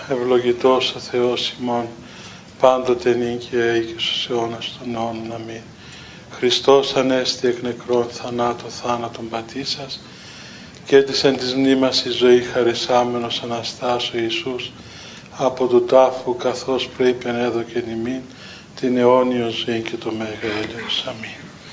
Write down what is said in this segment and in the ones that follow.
ευλογητός ο Θεός ημών, πάντοτε νυν και αεί και στους αιώνας των αιώνων. Αμήν. Χριστός ανέστη εκ νεκρών θανάτων θάνατον πατήσας, και της εν της μνήμας η ζωή χαρισάμενος Αναστάς ο Ιησούς, από του τάφου καθώς προείπεν έδωκεν ημίν την αιώνιο ζωή και το μέγα έλεος. Αμήν.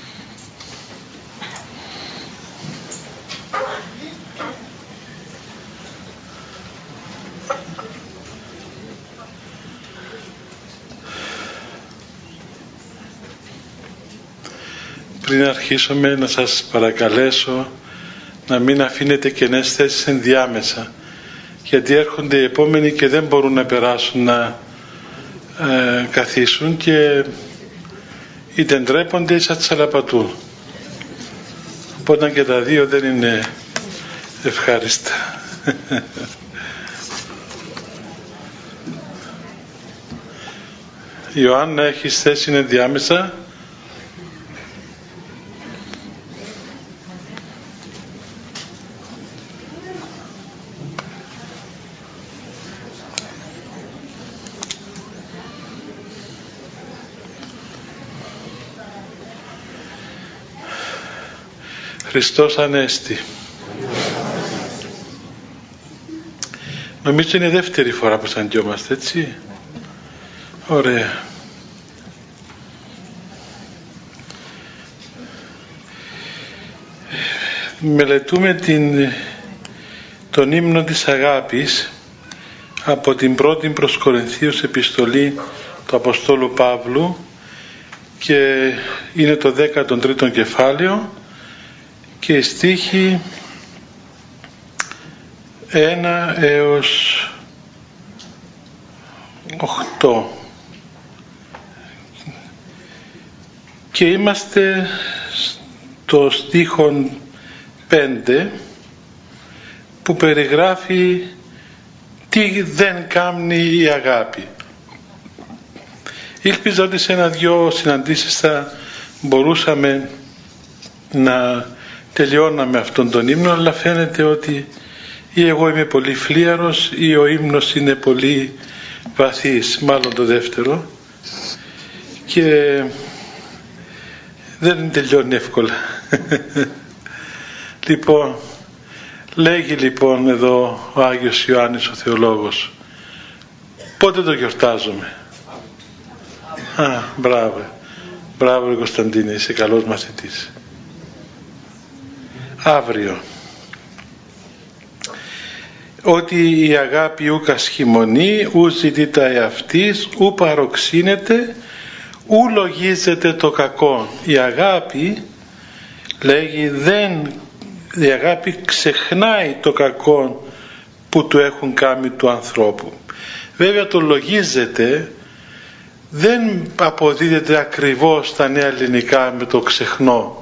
Πριν αρχίσουμε, να σας παρακαλέσω να μην αφήνετε κενές θέσεις ενδιάμεσα, γιατί έρχονται οι επόμενοι και δεν μπορούν να περάσουν να καθίσουν και είτε ντρέπονται είτε τσαλαπατούν. Οπότε και τα δύο δεν είναι ευχάριστα. Ιωάννα, έχεις θέση ενδιάμεσα? Χριστός Ανέστη. Νομίζω είναι η δεύτερη φορά που συναντιόμαστε, έτσι. Ωραία. Μελετούμε τον ύμνο της αγάπης από την πρώτη προς Κορινθίους επιστολή του Αποστόλου Παύλου, και είναι το 13ο κεφάλαιο και οι στίχοι 1 έως 8, και είμαστε στο στίχο 5 που περιγράφει τι δεν κάνει η αγάπη. Ήλπιζα ότι σε ένα-δυο συναντήσεις θα μπορούσαμε να τελειώναμε αυτόν τον ύμνο, αλλά φαίνεται ότι ή εγώ είμαι πολύ φλίαρος ή ο ύμνος είναι πολύ βαθύς, μάλλον το δεύτερο, και δεν τελειώνει εύκολα. Λοιπόν, λέγει λοιπόν εδώ ο Άγιος Ιωάννης ο Θεολόγος, πότε το γιορτάζουμε? Μπράβο Κωνσταντίνε, είσαι καλός μαθητής. Αύριο. Ότι η αγάπη ου κασχημονεί, ου ζητήτα εαυτής, ου παροξύνεται, ου λογίζεται το κακό. Η αγάπη, λέγει, η αγάπη ξεχνάει το κακό που του έχουν κάνει του ανθρώπου. Βέβαια το λογίζεται δεν αποδίδεται ακριβώς στα νέα ελληνικά με το ξεχνώ.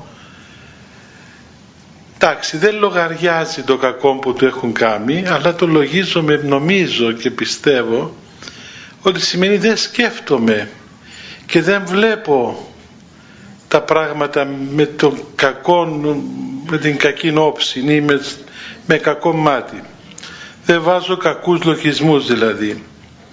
Εντάξει, δεν λογαριάζει το κακό που του έχουν κάνει, αλλά το λογίζομαι, νομίζω και πιστεύω ότι σημαίνει δεν σκέφτομαι και δεν βλέπω τα πράγματα με τον κακό, με την κακή όψη ή με κακό μάτι. Δεν βάζω κακούς λογισμούς δηλαδή.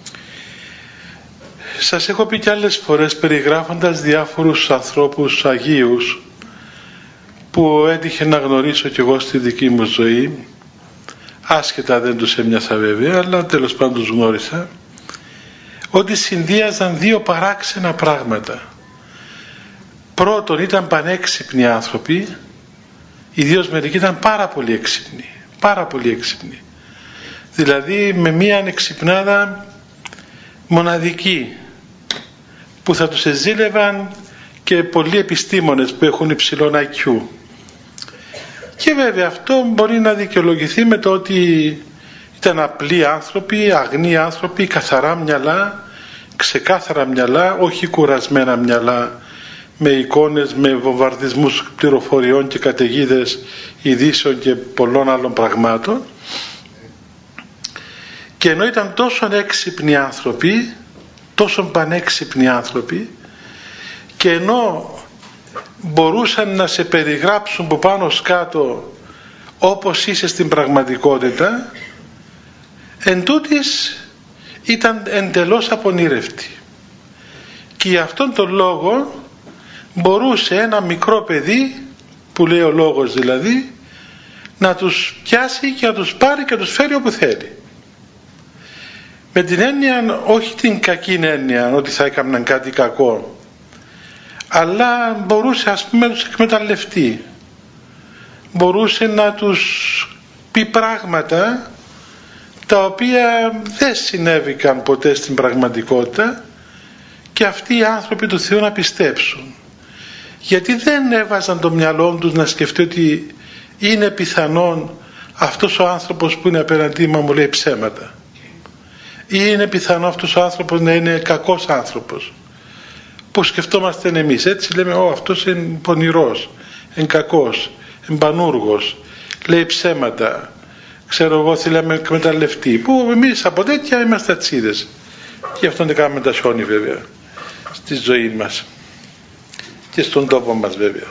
Σας έχω πει κι άλλες φορές, περιγράφοντας διάφορους ανθρώπους αγίους που έτυχε να γνωρίσω κι εγώ στη δική μου ζωή, άσχετα δεν τους έμοιασα βέβαια, αλλά τέλος πάντων τους γνώρισα, ότι συνδύαζαν δύο παράξενα πράγματα. Πρώτον, ήταν πανέξυπνοι άνθρωποι, ιδίως μερικοί ήταν πάρα πολύ έξυπνοι, δηλαδή με μία ανεξυπνάδα μοναδική που θα τους εζήλευαν και πολλοί επιστήμονες που έχουν υψηλό IQ. Και βέβαια αυτό μπορεί να δικαιολογηθεί με το ότι ήταν απλοί άνθρωποι, αγνοί άνθρωποι, καθαρά μυαλά, ξεκάθαρα μυαλά, όχι κουρασμένα μυαλά με εικόνες, με βομβαρδισμούς πληροφοριών και καταιγίδες ειδήσεων και πολλών άλλων πραγμάτων. Και ενώ ήταν τόσο έξυπνοι άνθρωποι, τόσο πανέξυπνοι άνθρωποι, και ενώ μπορούσαν να σε περιγράψουν από πάνω σκάτω όπως είσαι στην πραγματικότητα, εν τούτοις ήταν εντελώς απονήρευτη. Και για αυτόν τον λόγο μπορούσε ένα μικρό παιδί, που λέει ο λόγος δηλαδή, να τους πιάσει και να τους πάρει και να τους φέρει όπου θέλει. Με την έννοια, όχι την κακή έννοια ότι θα έκαναν κάτι κακό, αλλά μπορούσε ας πούμε να τους εκμεταλλευτεί, μπορούσε να τους πει πράγματα τα οποία δεν συνέβηκαν ποτέ στην πραγματικότητα και αυτοί οι άνθρωποι του Θεού να πιστέψουν, γιατί δεν έβαζαν το μυαλό τους να σκεφτεί ότι είναι πιθανόν αυτός ο άνθρωπος που είναι απέναντί μου λέει ψέματα, ή είναι πιθανό αυτός ο άνθρωπος να είναι κακός άνθρωπος, που σκεφτόμαστε εμείς. Έτσι λέμε, αυτός είναι πονηρός, είναι κακός, είναι πανούργος, λέει ψέματα, ξέρω εγώ, θέλει να με εκμεταλλευτεί, που εμείς από τέτοια είμαστε ατσίδες, και αυτό δεν κάνουμε τα σιόνι βέβαια στη ζωή μας και στον τόπο μας βέβαια.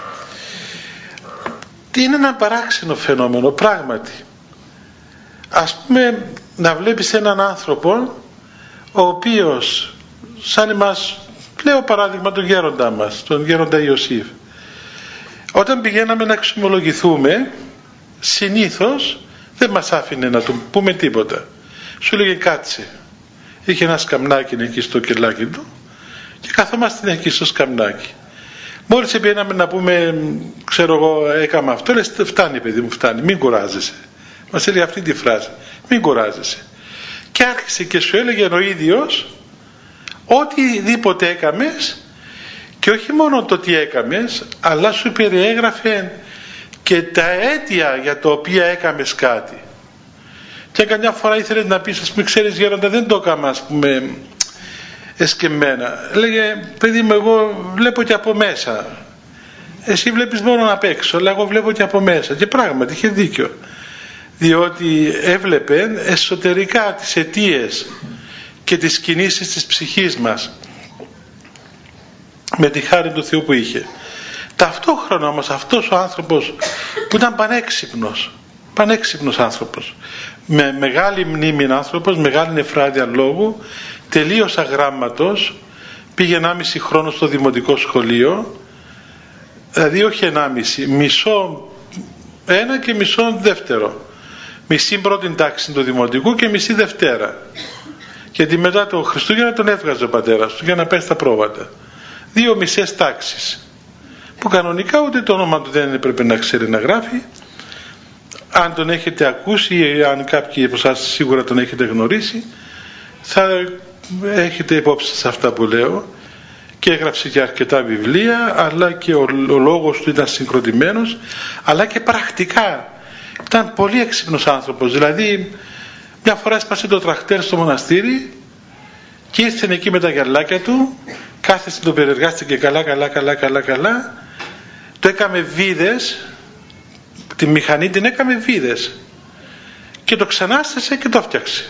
Είναι ένα παράξενο φαινόμενο πράγματι. Ας πούμε, να βλέπεις έναν άνθρωπο ο οποίος, σαν εμάς, λέω παράδειγμα τον γέροντά μας, τον γέροντα Ιωσήφ, όταν πηγαίναμε να εξομολογηθούμε, συνήθως δεν μας άφηνε να του πούμε τίποτα. Σου λέγε κάτσε, είχε ένα σκαμνάκι εκεί στο κελάκι του και καθόμαστε εκεί στο σκαμνάκι. Μόλις πήγαμε να πούμε, ξέρω εγώ, έκανα αυτό, λες φτάνει παιδί μου, φτάνει, μην κουράζεσαι. Μας έλεγε αυτή τη φράση, μην κουράζεσαι. Και άρχισε και σου έλεγε ο ίδιος οτιδήποτε έκαμες, και όχι μόνο το τι έκαμες, αλλά σου περιέγραφε και τα αίτια για τα οποία έκαμες κάτι. Και καμιά φορά ήθελε να πεις, ας πούμε, ξέρεις γέροντα, δεν το έκανα, ας πούμε, εσκεμμένα. Λέγε, παιδί μου, εγώ βλέπω και από μέσα. Εσύ βλέπεις μόνο απ' έξω, αλλά εγώ βλέπω και από μέσα. Και πράγματι είχε δίκιο, διότι έβλεπε εσωτερικά τις αιτίες και τις κινήσεις της ψυχής μας, με τη χάρη του Θεού που είχε. Ταυτόχρονα όμως αυτός ο άνθρωπος που ήταν πανέξυπνος άνθρωπος, με μεγάλη μνήμη άνθρωπος, μεγάλη νεφράδια λόγου, τελείως αγράμματος, πήγε 1,5 χρόνο στο δημοτικό σχολείο, δηλαδή όχι 1,5, μισό ένα και μισό δεύτερο, μισή πρώτη τάξη του δημοτικού και μισή Δευτέρα, γιατί μετά το Χριστούγεννα τον έβγαζε ο πατέρας του για να πάει στα πρόβατα. 2 μισές τάξεις, που κανονικά ούτε το όνομα του δεν έπρεπε να ξέρει να γράφει. Αν τον έχετε ακούσει ή αν κάποιοι από εσάς σίγουρα τον έχετε γνωρίσει, θα έχετε υπόψη σε αυτά που λέω. Και έγραψε και αρκετά βιβλία, αλλά και ο λόγος του ήταν συγκροτημένος, αλλά και πρακτικά ήταν πολύ έξυπνος άνθρωπος. Δηλαδή μια φορά έσπασε το τρακτέρ στο μοναστήρι και ήρθε εκεί με τα γυαλάκια του, κάθεσε, το περιεργάστηκε καλά, το έκαμε βίδες, τη μηχανή την έκαμε βίδες και το ξανάστασε και το φτιάξε.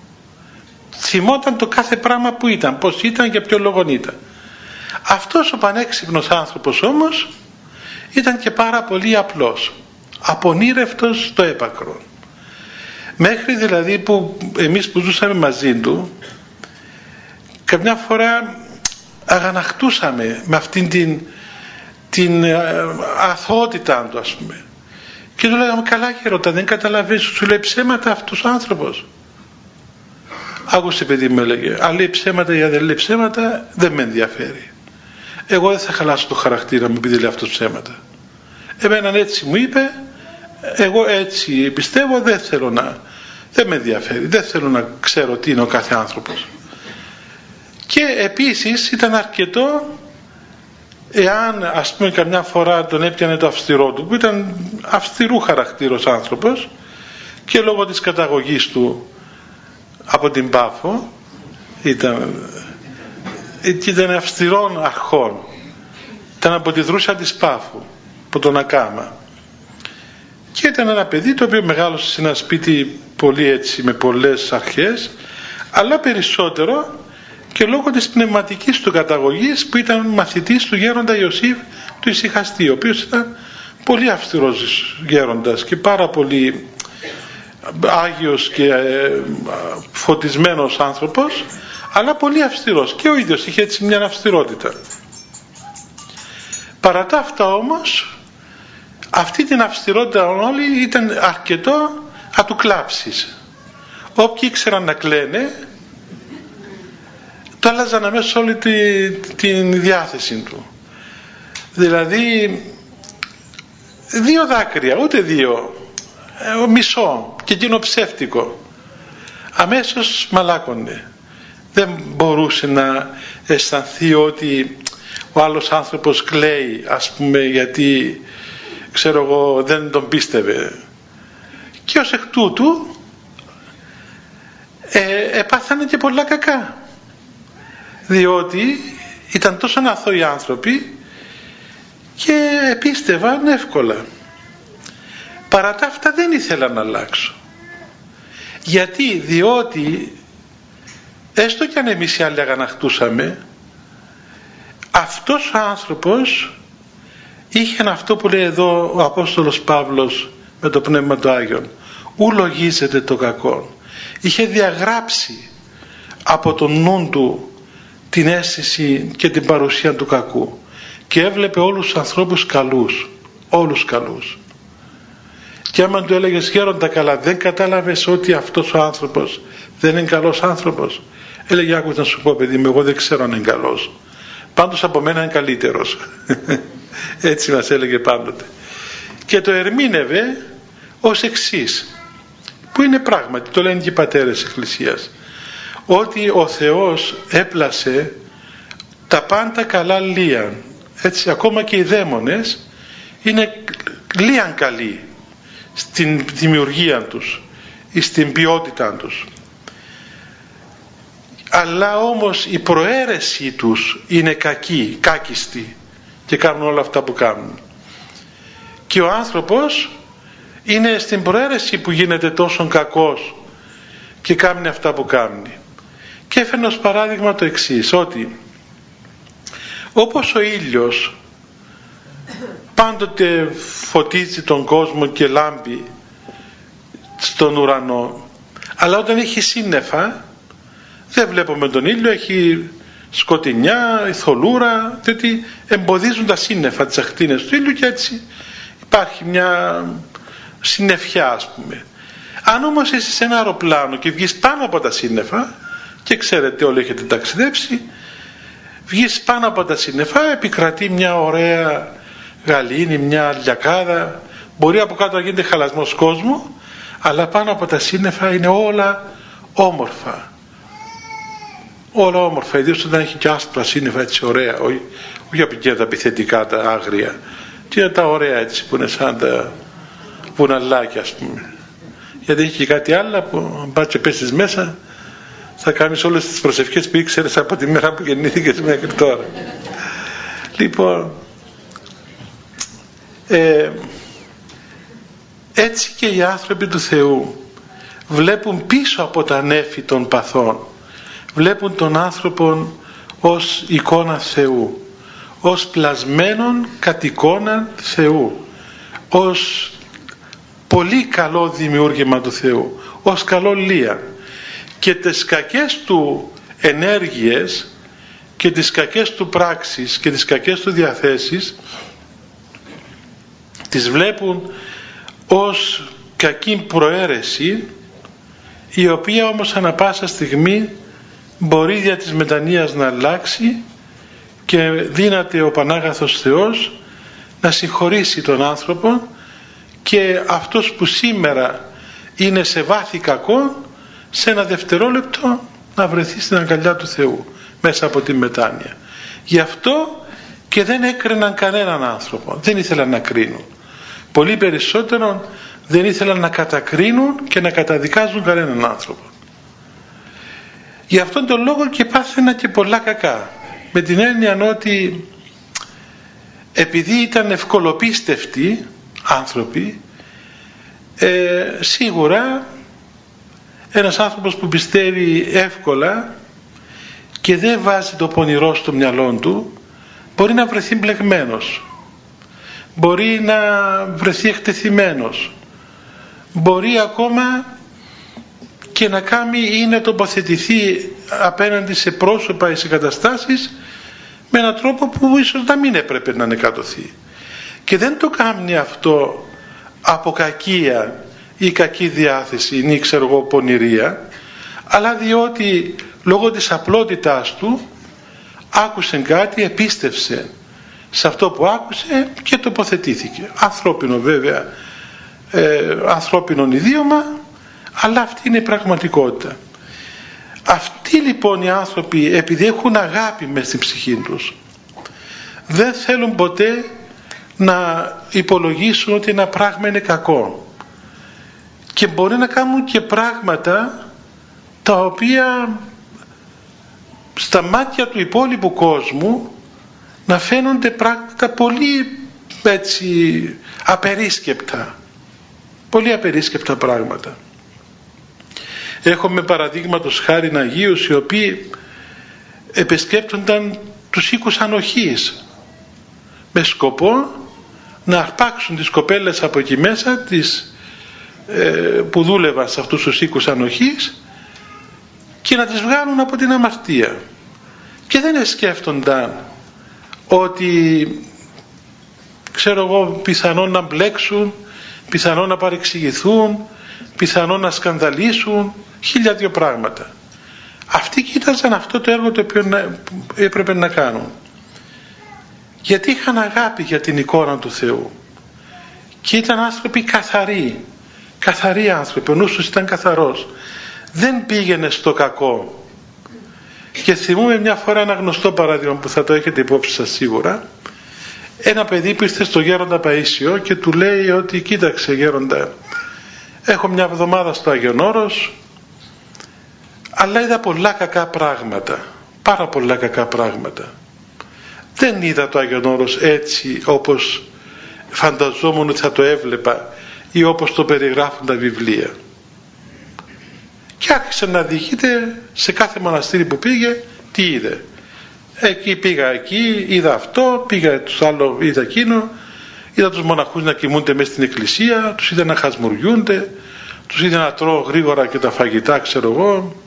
Θυμόταν το κάθε πράγμα που ήταν, πως ήταν και ποιο λόγον ήταν. Αυτός ο πανέξυπνος άνθρωπος όμως ήταν και πάρα πολύ απλός, απονήρευτος στο έπακρο, μέχρι δηλαδή που εμείς που ζούσαμε μαζί του καμιά φορά αγανακτούσαμε με αυτήν την αθωότητά του, ας πούμε, και του λέγαμε, καλά γέροντα, δεν καταλαβαίνεις, σου λέει ψέματα αυτός ο άνθρωπος. Άκουσε παιδί μου, έλεγε, αν λέει ψέματα ή αν δεν λέει ψέματα δεν με ενδιαφέρει, εγώ δεν θα χαλάσω το χαρακτήρα μου επειδή λέει αυτός ψέματα. Εμένα έτσι μου είπε, εγώ έτσι πιστεύω, δεν με ενδιαφέρει, δεν θέλω να ξέρω τι είναι ο κάθε άνθρωπος. Και επίσης ήταν αρκετό εάν, ας πούμε, καμιά φορά τον έπιανε το αυστηρό του, που ήταν αυστηρού χαρακτήρος άνθρωπος και λόγω της καταγωγής του από την Πάφο ήταν αυστηρών αρχών, ήταν από τη Δρούσα της Πάφου, από τον Ακάμα, και ήταν ένα παιδί το οποίο μεγάλωσε σε ένα σπίτι πολύ έτσι, με πολλές αρχές, αλλά περισσότερο και λόγω της πνευματικής του καταγωγής, που ήταν μαθητής του γέροντα Ιωσήφ του Ησυχαστή, ο οποίος ήταν πολύ αυστηρός γέροντας και πάρα πολύ άγιος και φωτισμένος άνθρωπος, αλλά πολύ αυστηρός, και ο ίδιος είχε έτσι μια αυστηρότητα. Παρά τα αυτά όμως, αυτή την αυστηρότητα όλοι ήταν αρκετό να του κλάψεις. Όποιοι ήξεραν να κλαίνε, το άλλαζαν αμέσως όλη την διάθεση του. Δηλαδή 2 δάκρυα, ούτε 2, μισό, και εκείνο ψεύτικο, αμέσως μαλάκωνε. Δεν μπορούσε να αισθανθεί ότι ο άλλος άνθρωπος κλαίει, ας πούμε, γιατί ξέρω εγώ δεν τον πίστευε, και ως εκ τούτου επάθανε και πολλά κακά, διότι ήταν τόσο αθώοι άνθρωποι και πίστευαν εύκολα. Παρά τα αυτά δεν ήθελα να αλλάξω. Γιατί? Διότι έστω κι αν εμείς οι άλλοι αγανακτούσαμε, αυτός ο άνθρωπος είχε αυτό που λέει εδώ ο Απόστολος Παύλος με το Πνεύμα του Άγιον, ου λογίζεται το κακό. Είχε διαγράψει από τον νου του την αίσθηση και την παρουσία του κακού και έβλεπε όλους τους ανθρώπους καλούς, όλους καλούς. Και άμα του έλεγες γέροντα, καλά, δεν κατάλαβες ότι αυτός ο άνθρωπος δεν είναι καλός άνθρωπος? Έλεγε, άκου να σου πω παιδί μου, εγώ δεν ξέρω αν είναι καλός, πάντως από μένα είναι καλύτερος. Έτσι μας έλεγε πάντοτε. Και το ερμήνευε ως εξής, που είναι πράγματι, το λένε και οι πατέρες της Εκκλησίας, ότι ο Θεός έπλασε τα πάντα καλά λίαν. Έτσι, ακόμα και οι δαίμονες είναι λίαν καλοί στην δημιουργία τους ή στην ποιότητά τους, αλλά όμως η προαίρεση τους είναι κακή, κάκιστη, και κάνουν όλα αυτά που κάνουν. Και ο άνθρωπος είναι στην προαίρεση που γίνεται τόσο κακός και κάνει αυτά που κάνει. Και έφερε ως παράδειγμα το εξής, ότι όπως ο ήλιος πάντοτε φωτίζει τον κόσμο και λάμπει στον ουρανό, αλλά όταν έχει σύννεφα δεν βλέπουμε τον ήλιο, έχει σκοτεινιά, θολούρα, διότι εμποδίζουν τα σύννεφα, τις ακτίνες του ήλιου, και έτσι υπάρχει μια συννεφιά, ας πούμε. Αν όμως είσαι σε ένα αεροπλάνο και βγεις πάνω από τα σύννεφα, και ξέρετε όλοι έχετε ταξιδέψει, βγεις πάνω από τα σύννεφα, επικρατεί μια ωραία γαλήνη, μια λιακάδα, μπορεί από κάτω να γίνεται χαλασμός κόσμου, αλλά πάνω από τα σύννεφα είναι όλα όμορφα. Όλα όμορφα, ιδίως όταν έχει και άσπρα σύννεφα, έτσι ωραία, όχι από τα επιθετικά, τα άγρια, και είναι τα ωραία έτσι που είναι σαν τα βουναλάκια, ας πούμε. Γιατί έχει και κάτι άλλο που αν πας και πέσεις μέσα θα κάνεις όλες τις προσευχές που ήξερες από τη μέρα που γεννήθηκες μέχρι τώρα. Λοιπόν, έτσι και οι άνθρωποι του Θεού βλέπουν πίσω από τα νέφη των παθών, βλέπουν τον άνθρωπο ως εικόνα Θεού, ως πλασμένον κατ' εικόνα Θεού, ως πολύ καλό δημιούργημα του Θεού, ως καλό λία, και τις κακές του ενέργειες και τις κακές του πράξεις και τις κακές του διαθέσεις τις βλέπουν ως κακή προαίρεση, η οποία όμως ανά πάσα στιγμή μπορεί δια της μετανοίας να αλλάξει και δύναται ο Πανάγαθος Θεός να συγχωρήσει τον άνθρωπο, και αυτός που σήμερα είναι σε βάθη κακό, σε ένα δευτερόλεπτο να βρεθεί στην αγκαλιά του Θεού μέσα από τη μετάνοια. Γι' αυτό και δεν έκριναν κανέναν άνθρωπο, δεν ήθελαν να κρίνουν. Πολύ περισσότερο δεν ήθελαν να κατακρίνουν και να καταδικάζουν κανέναν άνθρωπο. Γι' αυτόν τον λόγο και πάθαινα και πολλά κακά, με την έννοια ότι επειδή ήταν ευκολοπίστευτοι άνθρωποι, σίγουρα ένας άνθρωπος που πιστεύει εύκολα και δεν βάζει το πονηρό στο μυαλό του, μπορεί να βρεθεί μπλεγμένος, μπορεί να βρεθεί εκτεθειμένος, μπορεί ακόμα και να κάνει ή να τοποθετηθεί απέναντι σε πρόσωπα ή σε καταστάσεις με έναν τρόπο που ίσως να μην έπρεπε να ανεκατοθεί. Και δεν το κάνει αυτό από κακία ή κακή διάθεση ή ξέρω εγώ πονηρία, αλλά διότι λόγω της απλότητάς του άκουσε κάτι, επίστευσε σε αυτό που άκουσε και τοποθετήθηκε. Ανθρώπινο βέβαια, ανθρώπινο ιδίωμα, αλλά αυτή είναι η πραγματικότητα. Αυτοί λοιπόν οι άνθρωποι, επειδή έχουν αγάπη μες στην ψυχή τους, δεν θέλουν ποτέ να υπολογίσουν ότι ένα πράγμα είναι κακό, και μπορεί να κάνουν και πράγματα τα οποία στα μάτια του υπόλοιπου κόσμου να φαίνονται πράγματα πολύ έτσι απερίσκεπτα, πολύ απερίσκεπτα πράγματα. Έχουμε παραδείγματος χάριν Αγίους οι οποίοι επισκέπτονταν τους οίκους ανοχής με σκοπό να αρπάξουν τις κοπέλες από εκεί μέσα που δούλευαν σε αυτούς τους οίκους ανοχής και να τις βγάλουν από την αμαρτία, και δεν σκέφτονταν ότι ξέρω εγώ πιθανόν να μπλέξουν, πιθανόν να παρεξηγηθούν, πιθανόν να σκανδαλίσουν, 1002 πράγματα. Αυτοί κοίταζαν αυτό το έργο το οποίο έπρεπε να κάνουν, γιατί είχαν αγάπη για την εικόνα του Θεού και ήταν άνθρωποι καθαροί άνθρωποι, ο νους τους ήταν καθαρός, δεν πήγαινε στο κακό. Και θυμούμαι μια φορά ένα γνωστό παράδειγμα που θα το έχετε υπόψη σας σίγουρα. Ένα παιδί που ήρθε στο Γέροντα Παΐσιο και του λέει ότι κοίταξε Γέροντα, έχω μια εβδομάδα στο Άγιον Όρος, αλλά είδα πολλά κακά πράγματα, πάρα πολλά κακά πράγματα. Δεν είδα το Άγιον Όρος έτσι όπως φανταζόμουν ότι θα το έβλεπα ή όπως το περιγράφουν τα βιβλία. Και άρχισε να διηγείται σε κάθε μοναστήρι που πήγε τι είδε. Εκεί πήγα, εκεί είδα αυτό, πήγα τους άλλο, είδα εκείνο, είδα τους μοναχούς να κοιμούνται μέσα στην εκκλησία, τους είδα να χασμουριούνται, τους είδα να τρώω γρήγορα και τα φαγητά ξέρω εγώ.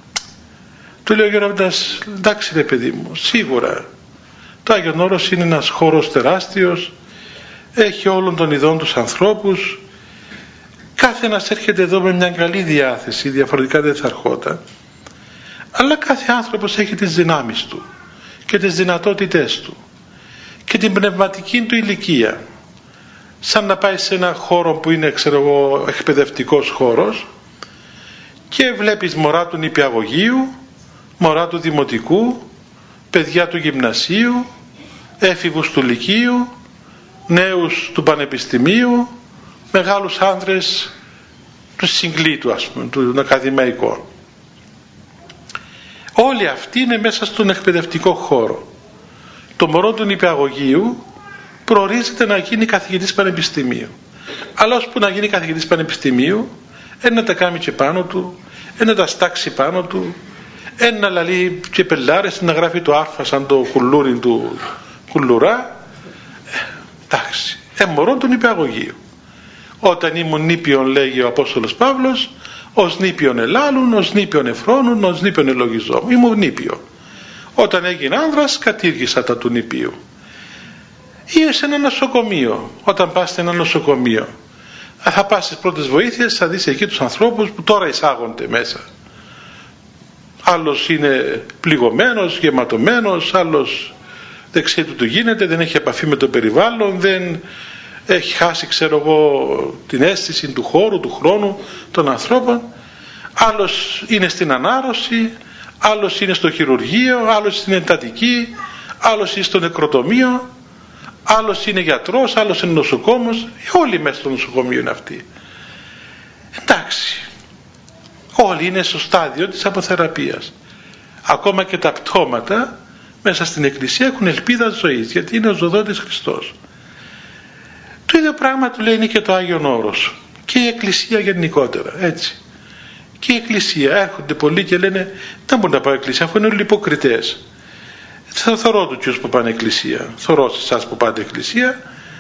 Του λέει ο Γέροντας, εντάξει ρε παιδί μου, σίγουρα το Άγιον Όρος είναι ένας χώρος τεράστιος, έχει όλων των ειδών τους ανθρώπους, κάθε ένας έρχεται εδώ με μια καλή διάθεση, διαφορετικά δεν θα ερχόταν, αλλά κάθε άνθρωπος έχει τις δυνάμεις του και τις δυνατότητές του και την πνευματική του ηλικία. Σαν να πάει σε ένα χώρο που είναι ξέρω εγώ εκπαιδευτικός χώρος και βλέπεις μωρά του νηπιαγωγείου, μωρά του δημοτικού, παιδιά του γυμνασίου, έφηβους του λυκείου, νέους του πανεπιστημίου, μεγάλους άνδρες του συγκλήτου ας πούμε, του ακαδημαϊκού. Όλοι αυτοί είναι μέσα στον εκπαιδευτικό χώρο. Το μωρό του νηπιαγωγείου προορίζεται να γίνει καθηγητής πανεπιστημίου. Αλλά ώσπου να γίνει καθηγητής πανεπιστημίου, να τα κάνει και πάνω του, να τα στάξει πάνω του, να λαλεί και πελάρες, να γράφει το άρφα σαν το κουλούρι του κουλουρά. Εντάξει, μωρό του νηπιαγωγείου. Όταν ήμουν νήπιον, λέγει ο Απόστολος Παύλος, ως νήπιον ελάλουν, ως νήπιον εφρόνουν, ως νήπιον ελογιζόμουν. Ήμουν νήπιο. Όταν έγινε άνδρας, κατήργησα τα του νηπίου. Ή σε ένα νοσοκομείο. Όταν πας σε ένα νοσοκομείο, θα πας στις πρώτες βοήθειες, θα δεις εκεί τους ανθρώπους που τώρα εισάγονται μέσα. Άλλος είναι πληγωμένος, γεματωμένος, άλλος δεξί του γίνεται, δεν έχει επαφή με το περιβάλλον, δεν έχει χάσει ξέρω εγώ την αίσθηση του χώρου, του χρόνου, των ανθρώπων. Άλλος είναι στην ανάρρωση, άλλος είναι στο χειρουργείο, άλλος στην εντατική, άλλος είναι στο νεκροτομείο, άλλος είναι γιατρός, άλλος είναι νοσοκόμος. Όλοι μέσα στο νοσοκομείο είναι αυτοί. Εντάξει, όλοι είναι στο στάδιο της αποθεραπείας. Ακόμα και τα πτώματα μέσα στην εκκλησία έχουν ελπίδα ζωής, γιατί είναι ο ζωδότης Χριστός. Το ίδιο πράγμα του λέει είναι και το Άγιον Όρος και η εκκλησία γενικότερα, έτσι. Και η εκκλησία έρχονται πολλοί και λένε δεν μπορεί να πάω εκκλησία αφού είναι όλοι υποκριτές. Θα θωρώ τους που πάνε εκκλησία, θωρώ εσάς που πάτε εκκλησία,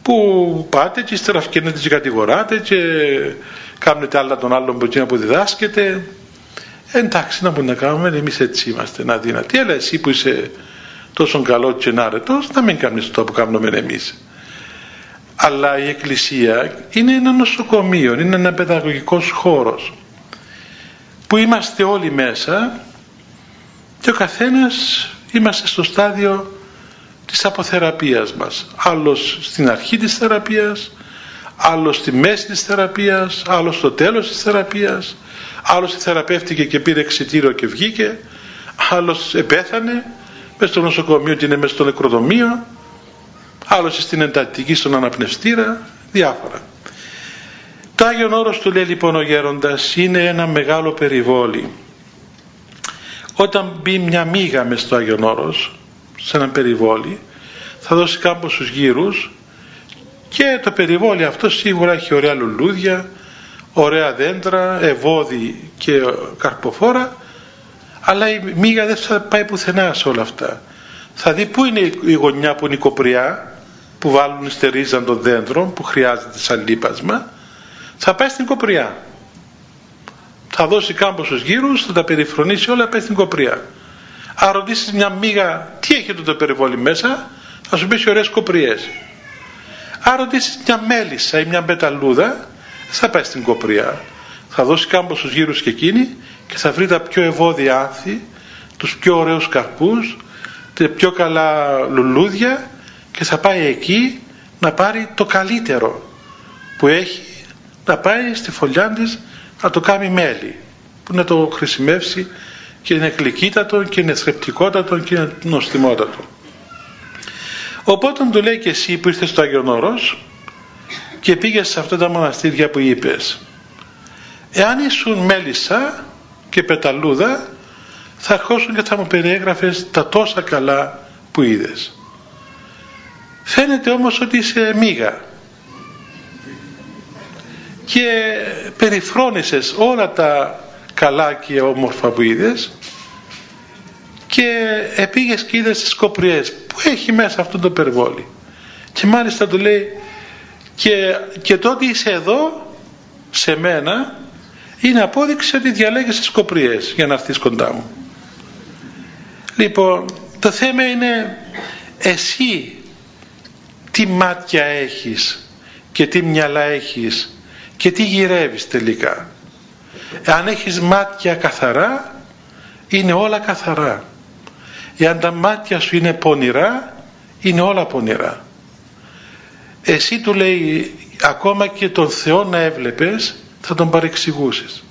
που πάτε και ύστερα φκένετε και κατηγοράτε και κάνετε άλλα τον άλλον από εκείνα που διδάσκετε. Εντάξει, να μπορούμε να κάνουμε, εμείς έτσι είμαστε, να δυνατοί, αλλά εσύ που είσαι τόσο καλό και άρετος, να μην κάνεις το που κάνουμε εμείς. Αλλά η Εκκλησία είναι ένα νοσοκομείο, είναι ένα παιδαγωγικός χώρος που είμαστε όλοι μέσα και ο καθένας είμαστε στο στάδιο της αποθεραπείας μας. Άλλος στην αρχή της θεραπείας, άλλος στη μέση της θεραπείας, άλλος στο τέλος της θεραπείας, άλλος θεραπεύτηκε και πήρε εξιτήριο και βγήκε, άλλος επέθανε μες στο νοσοκομείο και είναι μες στο νεκροδομείο, άλλος στην εντατική, στον αναπνευστήρα, διάφορα. Το Άγιον Όρος του λέει λοιπόν ο Γέροντας είναι ένα μεγάλο περιβόλι. Όταν μπει μια μύγα μες στο Άγιον Όρος, σε ένα περιβόλι, θα δώσει κάμποσους γύρους και το περιβόλι αυτό σίγουρα έχει ωραία λουλούδια, ωραία δέντρα, ευώδη και καρποφόρα, αλλά η μύγα δεν θα πάει πουθενά σε όλα αυτά. Θα δει πού είναι η γωνιά που είναι η κοπριά, που βάλουν στη ρίζα των δέντρων, που χρειάζεται σαν λίπασμα, θα πάει στην κοπριά. Θα δώσει κάμποσους γύρους, θα τα περιφρονήσει όλα, πάει στην κοπριά. Αν ρωτήσεις μια μύγα τι έχει το περιβόλι μέσα, θα σου πει ωραίες κοπριές. Αν ρωτήσεις μια μέλισσα ή μια μπεταλούδα, θα πάει στην κοπριά. Θα δώσει κάμποσους γύρους και εκείνη και θα βρει τα πιο ευώδια άνθη, τους πιο ωραίους καρπούς, τα πιο καλά λουλούδια και θα πάει εκεί να πάρει το καλύτερο που έχει, να πάει στη φωλιά της να το κάνει μέλι, που να το χρησιμεύσει και είναι γλυκύτατο και είναι θρεπτικότατο και είναι νοστιμότατο. Οπότε του λέει και εσύ που ήρθες στο Άγιον Όρος και πήγες σε αυτά τα μοναστήρια που είπες, εάν ήσουν μέλισσα και πεταλούδα, θα αρχώσουν και θα μου περιέγραφες τα τόσα καλά που είδες. Φαίνεται όμως ότι είσαι μύγα και περιφρόνησες όλα τα καλά και όμορφα που είδες και πήγες και είδες τις κοπριές που έχει μέσα αυτό το περιβόλι. Και μάλιστα του λέει και τότε είσαι εδώ σε μένα είναι απόδειξη ότι διαλέγεις τις κοπριές για να έρθεις κοντά μου. Λοιπόν, το θέμα είναι εσύ τι μάτια έχεις και τι μυαλά έχεις και τι γυρεύεις τελικά. Αν έχεις μάτια καθαρά, είναι όλα καθαρά. Εάν τα μάτια σου είναι πονηρά, είναι όλα πονηρά. Εσύ του λέει, ακόμα και τον Θεό να έβλεπες, θα τον παρεξηγούσες.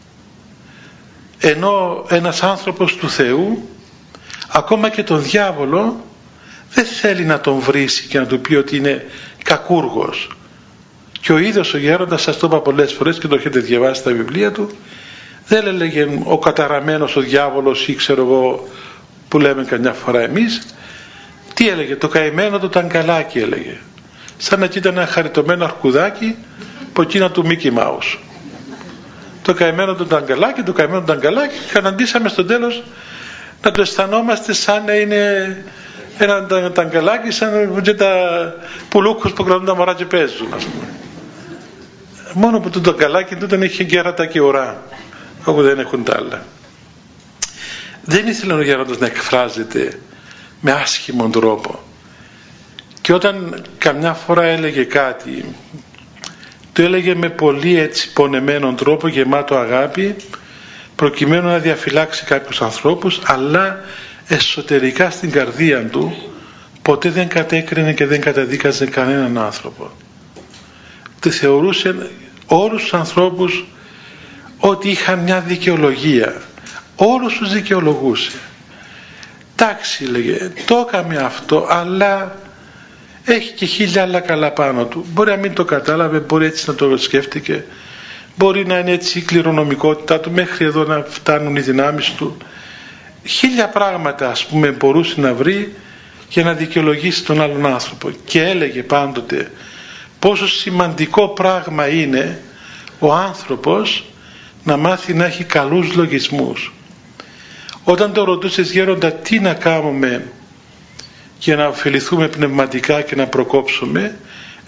Ενώ ένας άνθρωπος του Θεού, ακόμα και τον διάβολο, δεν θέλει να τον βρίσει και να του πει ότι είναι κακούργος. Και ο ίδιος ο γέροντας, σας το είπα πολλές φορές και το έχετε διαβάσει στα βιβλία του, δεν έλεγε ο καταραμένος ο διάβολος ή ξέρω εγώ που λέμε καμιά φορά εμείς. Τι έλεγε? Το καημένο του ταγκαλάκι έλεγε. Σαν να κοίτα ένα χαριτωμένο αρκουδάκι από εκείνα του Μίκι Μάους. Το καημένο του ταγκαλάκι, το καημένο του ταγκαλάκι, και καταντήσαμε στο τέλος να το αισθανόμαστε σαν να είναι ένα ταγκαλάκι, σαν και τα πουλούκους που κρατούν τα μωρά και παίζουν, ας πούμε. Μόνο που το ταγκαλάκι του δεν είχε κέρατα και ουρά, όπου δεν έχουν τα άλλα. Δεν ήθελε ο γέροντας να εκφράζεται με άσχημον τρόπο. Και όταν καμιά φορά έλεγε κάτι, το έλεγε με πολύ έτσι πονεμένον τρόπο, γεμάτο αγάπη, προκειμένου να διαφυλάξει κάποιους ανθρώπους, αλλά εσωτερικά στην καρδία του ποτέ δεν κατέκρινε και δεν καταδίκαζε κανέναν άνθρωπο. Του θεωρούσε όλους τους ανθρώπους ότι είχαν μια δικαιολογία. Όλους τους δικαιολογούσε. Εντάξει, λέγε, το έκαμε αυτό, αλλά έχει και χίλια άλλα καλά πάνω του. Μπορεί να μην το κατάλαβε, μπορεί έτσι να το σκέφτηκε, μπορεί να είναι έτσι η κληρονομικότητά του, μέχρι εδώ να φτάνουν οι δυνάμεις του. Χίλια πράγματα, ας πούμε, μπορούσε να βρει για να δικαιολογήσει τον άλλον άνθρωπο. Και έλεγε πάντοτε πόσο σημαντικό πράγμα είναι ο άνθρωπος να μάθει να έχει καλούς λογισμούς. Όταν το ρωτούσες, γέροντα, τι να κάνουμε για να ωφεληθούμε πνευματικά και να προκόψουμε,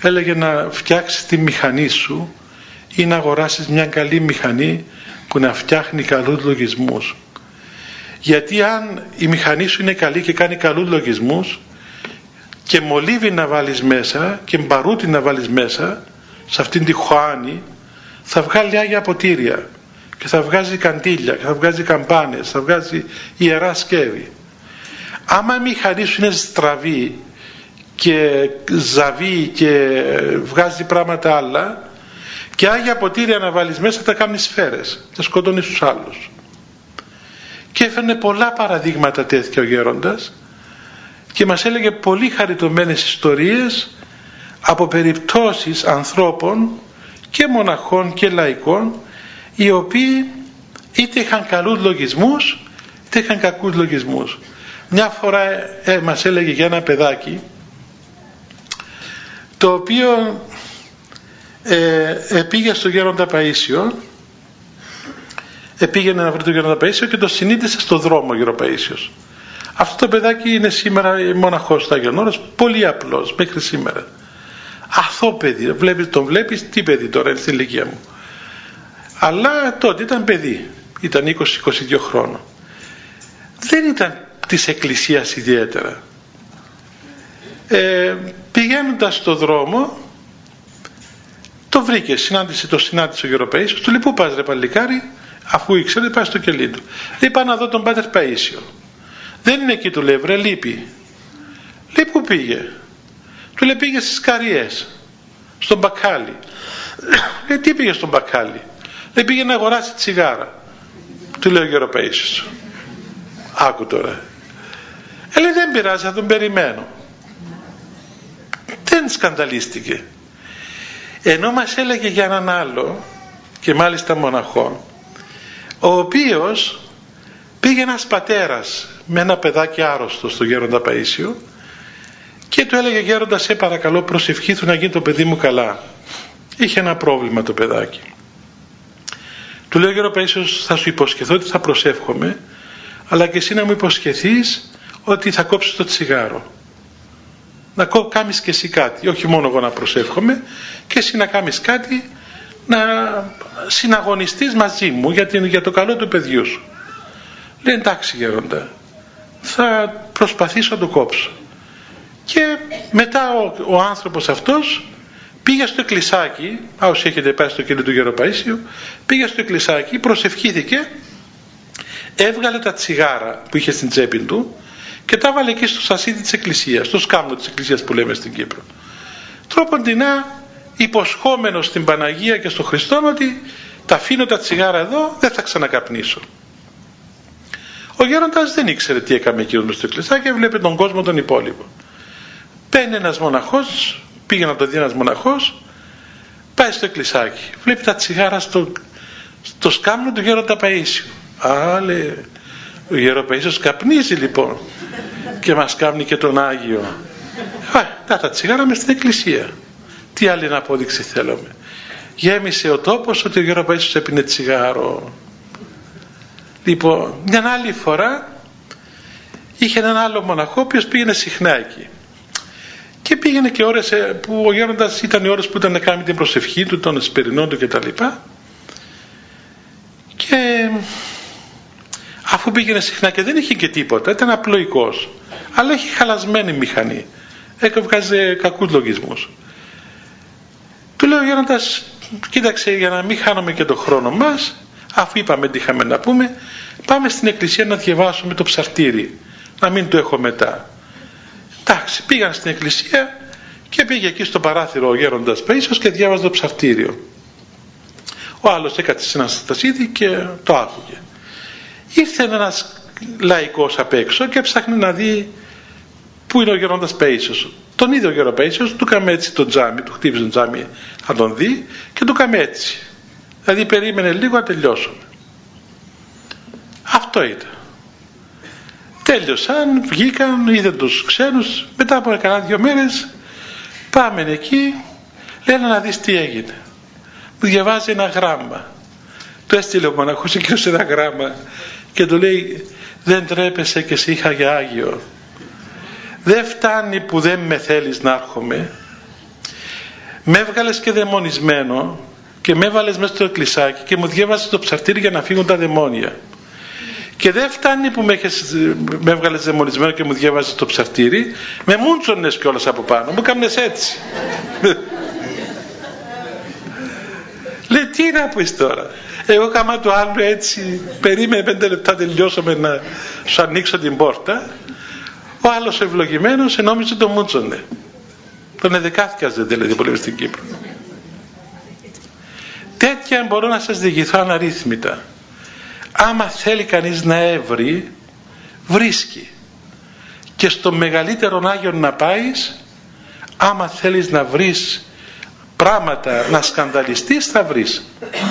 έλεγε να φτιάξεις τη μηχανή σου ή να αγοράσεις μια καλή μηχανή που να φτιάχνει καλούς λογισμούς. Γιατί αν η μηχανή σου είναι καλή και κάνει καλούς λογισμούς και μολύβι να βάλεις μέσα και μπαρούτι να βάλεις μέσα σε αυτήν τη χωάνη, θα βγάλει άγια ποτήρια και θα βγάζει καντήλια και θα βγάζει καμπάνες, θα βγάζει ιερά σκεύη. Άμα η μηχανή σου είναι στραβή και ζαβή και βγάζει πράγματα άλλα, και άγια ποτήρια να βάλεις μέσα θα κάνεις σφαίρες, θα σκοτώνεις τους άλλους. Και έφερνε πολλά παραδείγματα τέτοια ο γέροντας και μας έλεγε πολύ χαριτωμένες ιστορίες από περιπτώσεις ανθρώπων και μοναχών και λαϊκών, οι οποίοι είτε είχαν καλούς λογισμούς είτε είχαν κακούς λογισμούς. Μια φορά μας έλεγε για ένα παιδάκι το οποίο πήγε στο γέροντα Παΐσιο, πήγαινε να βρει τον γέροντα Παΐσιο και το συνείδησε στο δρόμο ο γέροντα Παΐσιος. Αυτό το παιδάκι είναι σήμερα μοναχός στο Άγιον Όρος, πολύ απλός μέχρι σήμερα. Αθώο παιδί, τον βλέπεις, τι παιδί τώρα είναι στην ηλικία μου. Αλλά τότε ήταν παιδί, ήταν 20-22 χρόνων. Δεν ήταν της εκκλησίας ιδιαίτερα. Πηγαίνοντας στο δρόμο το βρήκε, το συνάντησε ο γεροπαΐσιος, του λέει πού πας ρε παλικάρι, αφού ήξερε πάει στο κελί του. Λέει πάω να δω τον Πάτερ Παΐσιο. Δεν είναι εκεί, του λέει, βρε λείπει. Λέει πού πήγε. Του λέει πήγε στις Καριές, στον μπακάλι. Λέει τι πήγε στον μπακάλι. Λέει πήγε να αγοράσει τσιγάρα. Του λέει ο γεροπαΐσιος. Άκου τώρα. Λέει δεν πειράζει, θα τον περιμένω. Δεν σκανδαλίστηκε. Ενώ μας έλεγε για έναν άλλο, και μάλιστα μοναχό, ο οποίος πήγε ένας πατέρας με ένα παιδάκι άρρωστο στο γέροντα Παΐσιο και του έλεγε γέροντα σε παρακαλώ προσευχήθου να γίνει το παιδί μου καλά. Είχε ένα πρόβλημα το παιδάκι. Του λέει ο γέροντα Παΐσιος θα σου υποσχεθώ ότι θα προσεύχομαι, αλλά και εσύ να μου υποσχεθείς ότι θα κόψεις το τσιγάρο. Να κάνεις και εσύ κάτι, όχι μόνο εγώ να προσεύχομαι, και εσύ να κάνεις κάτι, να συναγωνιστείς μαζί μου για το καλό του παιδιού σου. Λέει εντάξει γέροντα, θα προσπαθήσω να το κόψω. Και μετά ο άνθρωπος αυτός πήγε στο εκκλησάκι, όσοι έχετε πάει στο κελί του γεροπαΐσιου, πήγε στο εκκλησάκι, προσευχήθηκε, έβγαλε τα τσιγάρα που είχε στην τσέπη του και τα βάλε εκεί στο σασίδι της εκκλησίας, στο σκάμνο της εκκλησίας που λέμε στην Κύπρο. Τρόποντινά υποσχόμενος στην Παναγία και στον Χριστό ότι τα αφήνω τα τσιγάρα εδώ, δεν θα ξανακαπνίσω. Ο γέροντας δεν ήξερε τι έκαμε εκείνος μες στο εκκλησάκι, έβλεπε τον κόσμο τον υπόλοιπο. Παίρνει ένας μοναχός, πήγε να το δει ένας μοναχός, πάει στο εκκλησάκι, βλέπει τα τσιγάρα στο σκάμνο του γέροντα Παΐσιου. Α, λέει, ο γεροπαΐσιος καπνίζει λοιπόν και μας κάμνει και τον Άγιο. Τα τσιγάρα μες στην εκκλησία. Τι άλλη απόδειξη θέλουμε. Γέμισε ο τόπος ότι ο γεροπαΐσιος έπινε τσιγάρο. Λοιπόν, μια άλλη φορά είχε έναν άλλο μοναχό ο οποίος πήγαινε συχνά εκεί. Και πήγαινε και ώρες που ο γέροντας ήταν οι ώρες που ήταν να κάνει την προσευχή του, των εσπερινών του κτλ. Και αφού πήγαινε συχνά και δεν είχε και τίποτα, ήταν απλοϊκός, αλλά είχε χαλασμένη μηχανή, έβγαζε κακούς λογισμούς. Του λέει ο γέροντας, κοίταξε, για να μην χάνουμε και τον χρόνο μας, αφού είπαμε τι είχαμε να πούμε, πάμε στην εκκλησία να διαβάσουμε το ψαρτήρι, να μην το έχω μετά. Εντάξει, πήγαν στην εκκλησία και πήγε εκεί στο παράθυρο ο γέροντας Παΐσιος και διάβαζε το ψαρτήριο. Ο άλλος έκατσε σε ένα στασίδι και το άκουγε. Ήρθε ένας λαϊκός απ' έξω και ψάχνει να δει πού είναι ο γέροντας Παΐσιος. Τον είδε ο γέροντας Παΐσιος, του κάμε έτσι το τζάμι, του χτύπησε το τζάμι να τον δει και του κάμε έτσι. Δηλαδή περίμενε λίγο να τελειώσουμε. Αυτό ήταν. Τέλειωσαν, βγήκαν, είδαν τους ξένους, μετά από κανένα 2 μέρες πάμε εκεί, λένε να δεις τι έγινε. Μου διαβάζει ένα γράμμα. Το έστειλε ο μοναχός εκείνος ένα γράμμα και του λέει δεν τρέπεσαι και σε είχα για Άγιο. Δεν φτάνει που δεν με θέλεις να έρχομαι. Με έβγαλες και δαιμονισμένο και με έβαλες μέσα στο εκκλησάκι και μου διέβασες το ψαρτήρι για να φύγουν τα δαιμόνια. Και δεν φτάνει που με έβγαλες δαιμονισμένο και μου διέβασες το ψαρτήρι, με μούντσονες κιόλας από πάνω, μου κάμνες έτσι. Λέει, τι να πεις τώρα? Εγώ κάμα το άλλο έτσι, περίμενε 5 λεπτά τελειώσαμε να σου ανοίξω την πόρτα. Ο άλλος ευλογημένος ενόμιζε το μούντσονε. Τον εδεκάθηκαζε δηλαδή που λέμε στην Κύπρο. Τέτοια μπορώ να σας διηγηθώ αναρρύθμιτα. Άμα θέλει κανείς να έβρει, βρίσκει. Και στο μεγαλύτερο Άγιο να πάεις, άμα θέλεις να βρεις πράγματα, να σκανδαλιστείς, θα βρεις.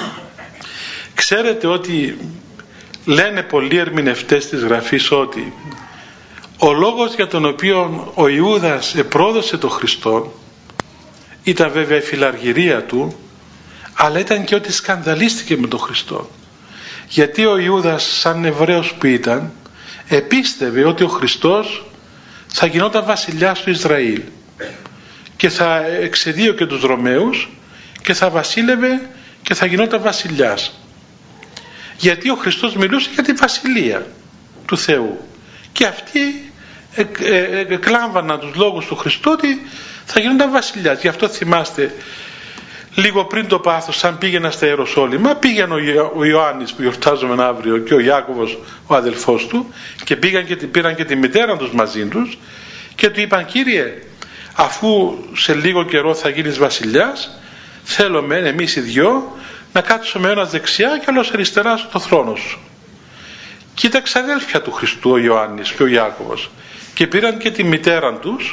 Ξέρετε ότι λένε πολλοί ερμηνευτές της Γραφής ότι ο λόγος για τον οποίο ο Ιούδας επρόδωσε τον Χριστό ήταν βέβαια η φιλαργυρία του, αλλά ήταν και ότι σκανδαλίστηκε με τον Χριστό. Γιατί ο Ιούδας, σαν Εβραίος που ήταν, επίστευε ότι ο Χριστός θα γινόταν βασιλιάς του Ισραήλ και θα εξεδίωκε τους Ρωμαίους και θα βασίλευε και θα γινόταν βασιλιάς. Γιατί ο Χριστός μιλούσε για τη βασιλεία του Θεού και αυτοί εκλάμβαναν τους λόγους του Χριστού ότι θα γινόταν βασιλιάς. Γι' αυτό θυμάστε λίγο πριν το πάθος, σαν πήγαινα στα Ιεροσόλυμα, πήγαινε ο Ιωάννης που γιορτάζουμε αύριο και ο Ιάκωβος ο αδελφός του και πήγαν και πήραν και τη μητέρα τους μαζί τους και του είπαν, Κύριε, αφού σε λίγο καιρό θα γίνεις βασιλιάς, θέλουμε εμείς οι δυο να κάτσουμε ο ένας δεξιά και άλλος αριστερά στο θρόνο σου. Κοίταξε αδέλφια του Χριστού ο Ιωάννης και ο Ιάκωβος και πήραν και τη μητέρα τους,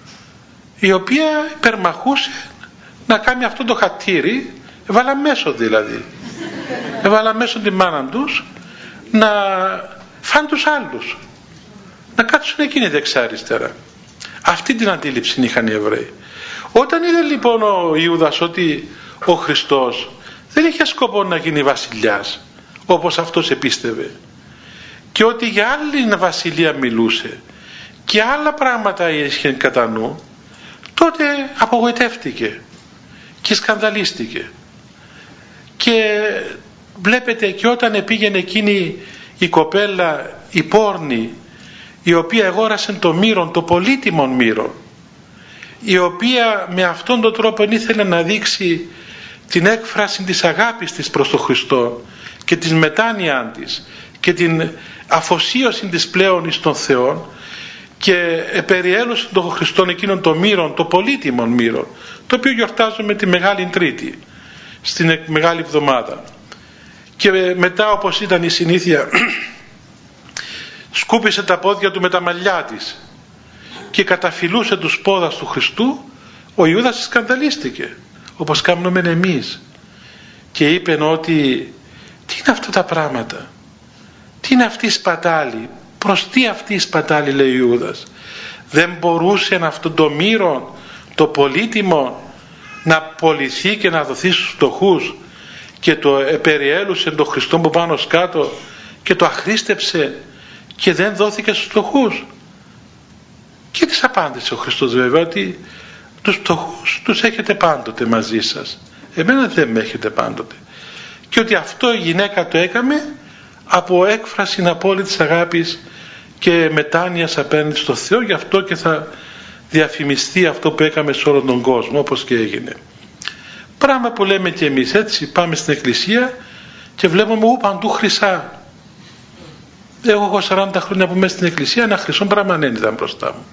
η οποία υπερμαχούσε να κάνει αυτό το χατήρι, έβαλα μέσω δηλαδή, έβαλα μέσω τη μάνα τους να φάνε τους άλλους, να κάτσουν εκείνοι δεξιά αριστερά. Αυτή την αντίληψη είχαν οι Εβραίοι. Όταν είδε λοιπόν ο Ιούδας ότι ο Χριστός δεν είχε σκοπό να γίνει βασιλιάς όπως αυτός επίστευε και ότι για άλλη βασιλεία μιλούσε και άλλα πράγματα είχε κατά νου, τότε απογοητεύτηκε και σκανδαλίστηκε. Και βλέπετε, και όταν πήγαινε εκείνη η κοπέλα η πόρνη, η οποία αγόρασε το μύρον, το πολύτιμον μύρον, η οποία με αυτόν τον τρόπο ήθελε να δείξει την έκφραση της αγάπης της προς τον Χριστό και της μετάνοια της και την αφοσίωση της πλέον εις τον Θεό, και περιέλωσε τον Χριστόν εκείνον το μύρον, το πολύτιμον μύρον, το οποίο γιορτάζουμε τη Μεγάλη Τρίτη, στην Μεγάλη Εβδομάδα. Και μετά, όπως ήταν η συνήθεια, σκούπισε τα πόδια του με τα μαλλιά της και καταφυλούσε τους πόδας του Χριστού. Ο Ιούδας σκανδαλίστηκε, όπως κάνουμε εμείς, και είπε ότι τι είναι αυτά τα πράγματα, τι είναι αυτή η σπατάλη, προς τι αυτή η σπατάλη, λέει ο Ιούδας? Δεν μπορούσε αυτό το μύρον, το πολύτιμο, να πωληθεί και να δοθεί στους φτωχούς, και το περιέλουσε τον Χριστό που πάνω κάτω και το αχρίστεψε και δεν δόθηκε στους φτωχούς? Και της απάντησε ο Χριστός βέβαια ότι τους φτωχούς τους έχετε πάντοτε μαζί σας, εμένα δεν με έχετε πάντοτε, και ότι αυτό η γυναίκα το έκαμε από έκφραση απόλυτης αγάπης και μετάνοιας απέναντι στο Θεό, γι' αυτό και θα διαφημιστεί αυτό που έκαμε σε όλον τον κόσμο, όπως και έγινε. Πράγμα που λέμε και εμείς, έτσι, πάμε στην εκκλησία και βλέπουμε παντού χρυσά. Εγώ έχω 40 χρόνια που είμαι στην εκκλησία, ένα χρυσό πράγμα δεν ήταν μπροστά μου.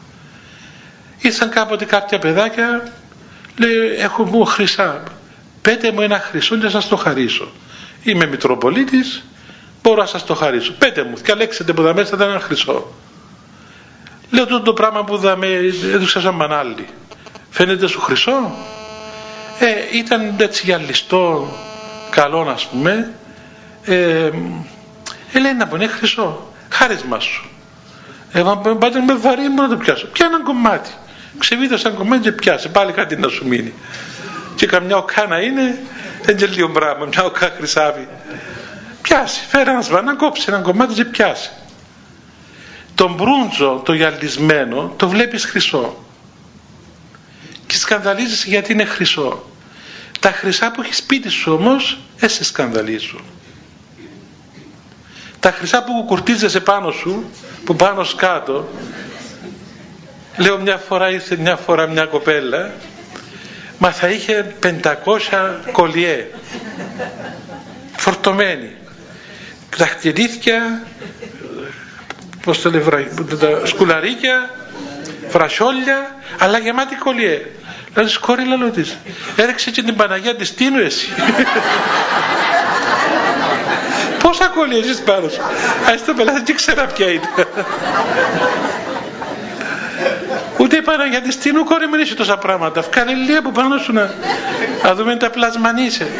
Ήρθαν κάποτε κάποια παιδάκια, λέει, έχω μου χρυσά, πέτε μου ένα χρυσό και σας το χαρίσω. Είμαι Μητροπολίτης, μπορώ να σας το χαρίσω. Πέτε μου, και αλέξετε που δαμέ ήταν ένα χρυσό. Λέω, το πράγμα που δαμέ έδωξα σαν μανάλι, φαίνεται σου χρυσό? Ήταν έτσι γυαλιστό, καλό, ας πούμε. Λέει, να πω, είναι χρυσό, χάρισμα σου. Πάτε με βαρύ, μπορώ να το πιάσω. Πια ένα κομμάτι, ξεβίδωσε ένα κομμάτι και πιάσε, πάλι κάτι να σου μείνει. Και καμιά οκά να είναι, δεν και λίγο πράγμα, μια οκά χρυσάβι. Πιάσει, φέρε ένα σβάν, να κόψει ένα κομμάτι και πιάσει. Τον μπρούντζο, το γυαλισμένο, το βλέπεις χρυσό. Και σκανδαλίζεσαι γιατί είναι χρυσό. Τα χρυσά που έχει σπίτι σου όμως δεν σε σκανδαλίζουν. Τα χρυσά που κουρτίζεσαι πάνω σου, που πάνω σκάτω. Λέω μια φορά ήρθε μια κοπέλα, μα θα είχε 500 κολιέ φορτωμένη, δαχτυλίδια, πώς το λέει, σκουλαρίκια, φρασιόλια, αλλά γεμάτη κολιέ. Δηλαδή σκόρη λαλό της, έρεξε και την Παναγία της Τίνου εσύ. Πόσα κολλή έχεις πάνω σου? Ας το πελάτε και ξέρα ποια είναι. Ούτε η Παναγία της Τίνου κόρη μην είσαι τόσα πράγματα. Βγάλε λίγα από πάνω σου να δούμε τα πλασμανίσαι.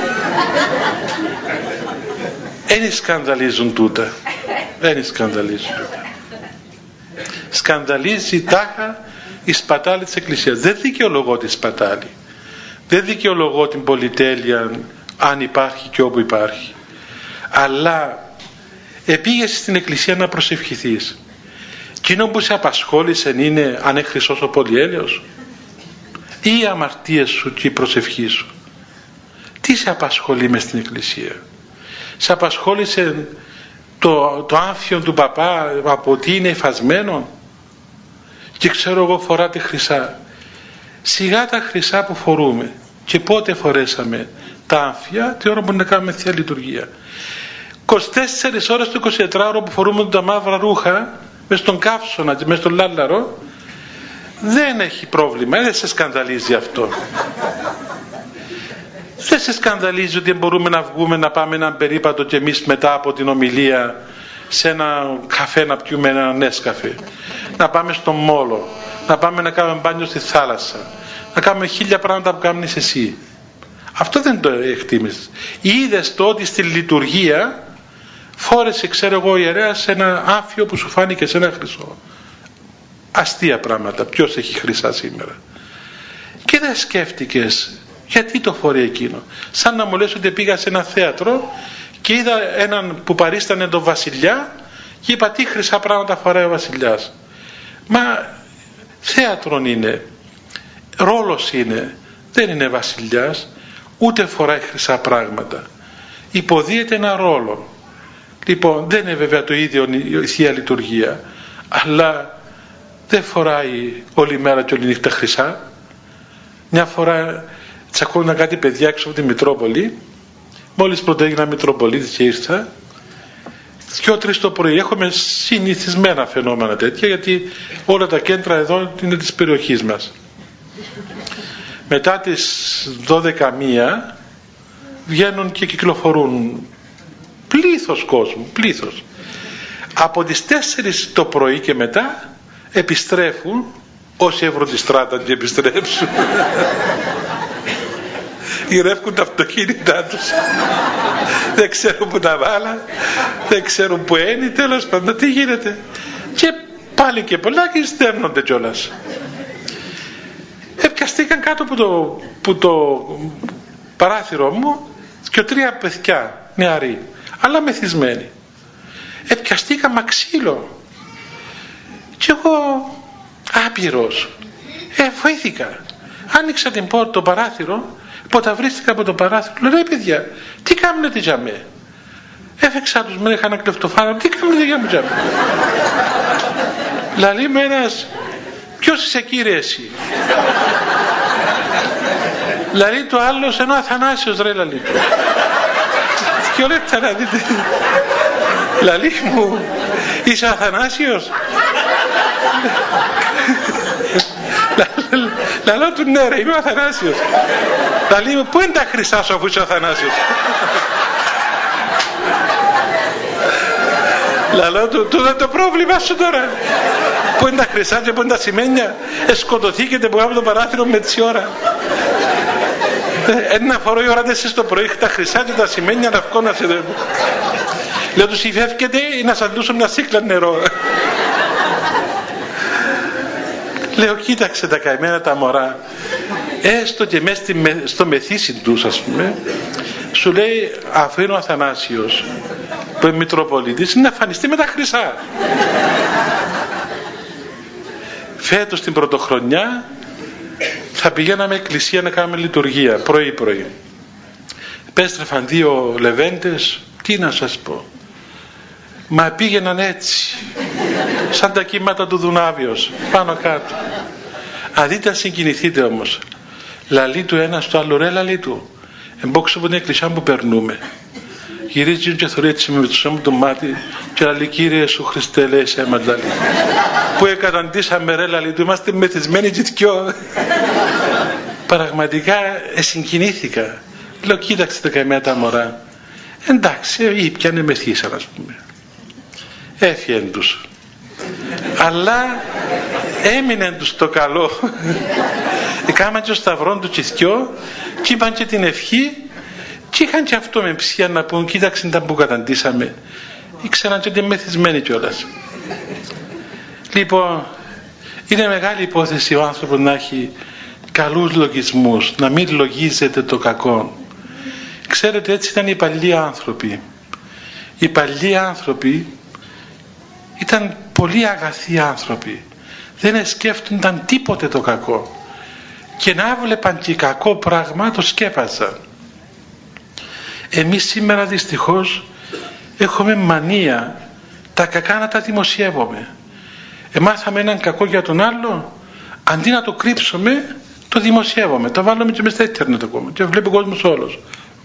Δεν σκανδαλίζουν τούτα. Δεν σκανδαλίζουν τούτα. Σκανδαλίζει τάχα η σπατάλη της Εκκλησίας. Δεν δικαιολογώ τη σπατάλη. Δεν δικαιολογώ την πολυτέλεια αν υπάρχει και όπου υπάρχει. Αλλά επήγες στην Εκκλησία να προσευχηθείς. Εκείνο που σε απασχόλησε είναι αν είναι χρυσός ο πολυέλαιος ή οι αμαρτίες σου και η προσευχή σου? Τι σε απασχολεί μες στην Εκκλησία? Σε απασχόλησε το άμφιο του παπά από τι είναι υφασμένο και ξέρω εγώ φοράτε χρυσά? Σιγά τα χρυσά που φορούμε. Και πότε φορέσαμε τα άμφια? Τη ώρα που να κάνουμε Θεία Λειτουργία. 24 ώρες το 24ωρο που φορούμε τα μαύρα ρούχα μες στον καύσωνα και μες στον λάλαρο, δεν έχει πρόβλημα, δεν σε σκανδαλίζει αυτό. Δεν σε σκανδαλίζει ότι μπορούμε να βγούμε να πάμε έναν περίπατο και εμείς μετά από την ομιλία σε ένα καφέ να πιούμε ένα νέσκαφε, να πάμε στο μόλο, να πάμε να κάνουμε μπάνιο στη θάλασσα, να κάνουμε 1000 πράγματα που κάνεις εσύ? Αυτό δεν το εκτίμησες. Είδες το ότι στη λειτουργία φόρεσε, ξέρω εγώ, ο ιερέας ένα άμφιο που σου φάνηκε σε ένα χρυσό. Αστεία πράγματα. Ποιος έχει χρυσά σήμερα? Και δεν σκέφτηκες γιατί το φορεί εκείνο? Σαν να μου λες ότι πήγα σε ένα θέατρο και είδα έναν που παρίστανε τον βασιλιά και είπα τι χρυσά πράγματα φοράει ο βασιλιάς. Μα θέατρον είναι, ρόλος είναι, δεν είναι βασιλιάς, ούτε φοράει χρυσά πράγματα. Υποδίεται ένα ρόλο. Λοιπόν, δεν είναι βέβαια το ίδιο η Θεία Λειτουργία, αλλά δεν φοράει όλη μέρα και όλη νύχτα χρυσά. Μια φορά τσακώναν κάτι παιδιά έξω από τη Μητρόπολη, μόλις πρωτοέγινα Μητροπολίτης και ήρθα, 2-3 το πρωί. Έχουμε συνηθισμένα φαινόμενα τέτοια, γιατί όλα τα κέντρα εδώ είναι της περιοχής μας. Μετά τις 12:01 βγαίνουν και κυκλοφορούν πλήθος κόσμου, πλήθος. Από τις 4 το πρωί και μετά επιστρέφουν όσοι ευρωτιστράταν και επιστρέψουν. Γυρεύκουν τα αυτοκίνητά τους, δεν ξέρουν που τα βάλα, δεν ξέρουν που είναι, τέλος πάντων τι γίνεται, και πάλι και πολλά και στέρνονται κιόλας. Επιαστήκαν κάτω από το παράθυρο μου και 3 παιδιά νεαροί, αλλά μεθυσμένοι. Επιαστήκα μαξίλο και εγώ άπειρος βοήθηκα. Άνοιξα την πόρτα, το παράθυρο, ποταυρίστηκα από το παράθυρο. Λέω ρε παιδιά, τι κάνετε για με? Έφεξα τους, με είχαν κλεφτοφάνα, τι κάνετε για με? Λαλεί με ένας, ποιος είσαι κύριε εσύ? Λαλεί το άλλος, ενώ Αθανάσιος ρε λαλεί. Και όλα αυτά να δείτε. Λαλεί μου, είσαι ο Αθανάσιος? Λαλώ του ναι ρε, είμαι ο Αθανάσιος. Λαλεί μου, πού είναι τα χρυσά σου αφού είσαι ο Αθανάσιος? Λαλώ του, τούτο το πρόβλημα σου τώρα. Πού είναι τα χρυσά και πού είναι τα σημαίνια? Σκοτωθήκετε που από το παράθυρο με τη ώρα. Ένα φορό η ώρα 4 το πρωί, τα χρυσά και τα σημαίνια να βγω να σε... Λέω τους υφεύκετε ή να σας δώσω μια σίκλα νερό? Λέω κοίταξε τα καημένα τα μωρά, έστω και μέσα στο μεθύσι τους ας πούμε, σου λέει αφού είναι ο Αθανάσιος που είναι Μητροπολίτης να εμφανιστεί με τα χρυσά. Φέτος την πρωτοχρονιά θα πηγαίναμε εκκλησία να κάνουμε λειτουργία πρωί. Επέστρεφαν 2 λεβέντες, τι να σας πω, μα πήγαιναν έτσι σαν τα κύματα του Δουνάβιος πάνω κάτω. Αν δείτε, συγκινηθείτε όμως. Λαλεί του ένα στο άλλο, ρε λαλεί του, εμπόξω από την εκκλησιά που περνούμε. Γυρίζει και θεωρεί έτσι με το σώμα το μάτι και λαλεί, Κύριε Ιησού Χριστέ, λέει σε αίμα, λαλεί, που εκαταντήσαμε, ρε λαλεί του, είμαστε μεθυσμένοι και δυο. Πραγματικά συγκινήθηκα. Λέω, κοίταξτε καμία τα μωρά, εντάξει, ήπιανε μεθύσαν, ας πούμε, έφυγαν τους, αλλά έμεινε τους το καλό. Έκαναν και ο σταυρόν του τσιθκιό και είπαν και την ευχή και είχαν και αυτό με ψία να πούν, κοίταξε τα που καταντήσαμε, ήξεραν και την μεθυσμένοι κιόλας. Λοιπόν, είναι μεγάλη υπόθεση ο άνθρωπος να έχει καλούς λογισμούς, να μην λογίζεται το κακό. Ξέρετε, έτσι ήταν οι παλιοί άνθρωποι. Οι παλιοί άνθρωποι ήταν πολύ αγαθοί άνθρωποι, δεν σκέφτονταν τίποτε το κακό, και να βλέπαν και κακό πράγμα το σκέπαζαν. Εμείς σήμερα δυστυχώς έχουμε μανία τα κακά να τα δημοσιεύουμε. Μάθαμε έναν κακό για τον άλλο, αντί να το κρύψουμε το δημοσιεύουμε, το βάλουμε και μες στα ίντερνετ ακόμα και βλέπει ο κόσμος όλος.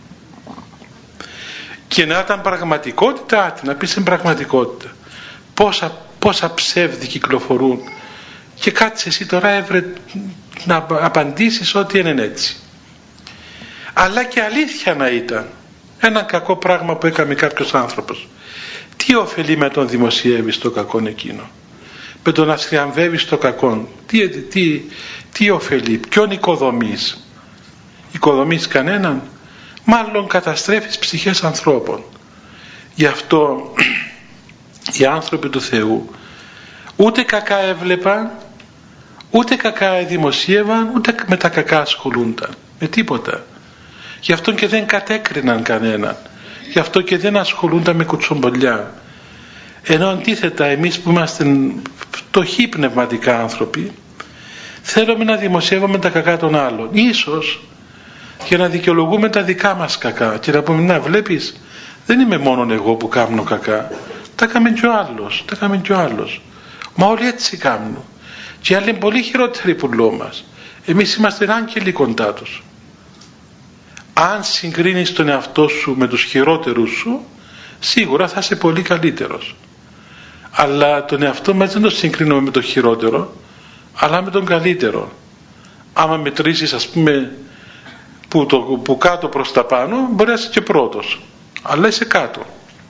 Και να ήταν πραγματικότητα, να πεις στην πραγματικότητα πόσα ψεύδι κυκλοφορούν, και κάτσε εσύ τώρα έβρε να απαντήσεις ότι είναι έτσι. Αλλά και αλήθεια να ήταν ένα κακό πράγμα που έκανε κάποιος άνθρωπος, τι ωφελεί με τον δημοσιεύεις το κακό εκείνο, με τον να θριαμβεύεις το κακό, τι ωφελεί, ποιον οικοδομείς κανέναν, μάλλον καταστρέφεις ψυχές ανθρώπων. Γι' αυτό οι άνθρωποι του Θεού ούτε κακά έβλεπαν, ούτε κακά δημοσίευαν, ούτε με τα κακά ασχολούνταν, με τίποτα. Γι' αυτό και δεν κατέκριναν κανέναν, γι' αυτό και δεν ασχολούνταν με κουτσομπολιά. Ενώ αντίθετα εμείς που είμαστε φτωχοί πνευματικά άνθρωποι, θέλουμε να δημοσιεύουμε τα κακά των άλλων, ίσως για να δικαιολογούμε τα δικά μας κακά και να πούμε, να βλέπεις, δεν είμαι μόνο εγώ που κάνω κακά, τα έκαμε κι ο άλλος, μα όλοι έτσι κάνουν, και οι άλλοι είναι πολύ χειρότεροι πουλό μας, εμείς είμαστε άγγελοι κοντά τους. Αν συγκρίνεις τον εαυτό σου με τους χειρότερους σου, σίγουρα θα είσαι πολύ καλύτερος. Αλλά τον εαυτό μας δεν το συγκρίνουμε με το χειρότερο, αλλά με τον καλύτερο. Άμα μετρήσεις, ας πούμε, που κάτω προς τα πάνω, μπορεί να είσαι και πρώτος, αλλά είσαι κάτω.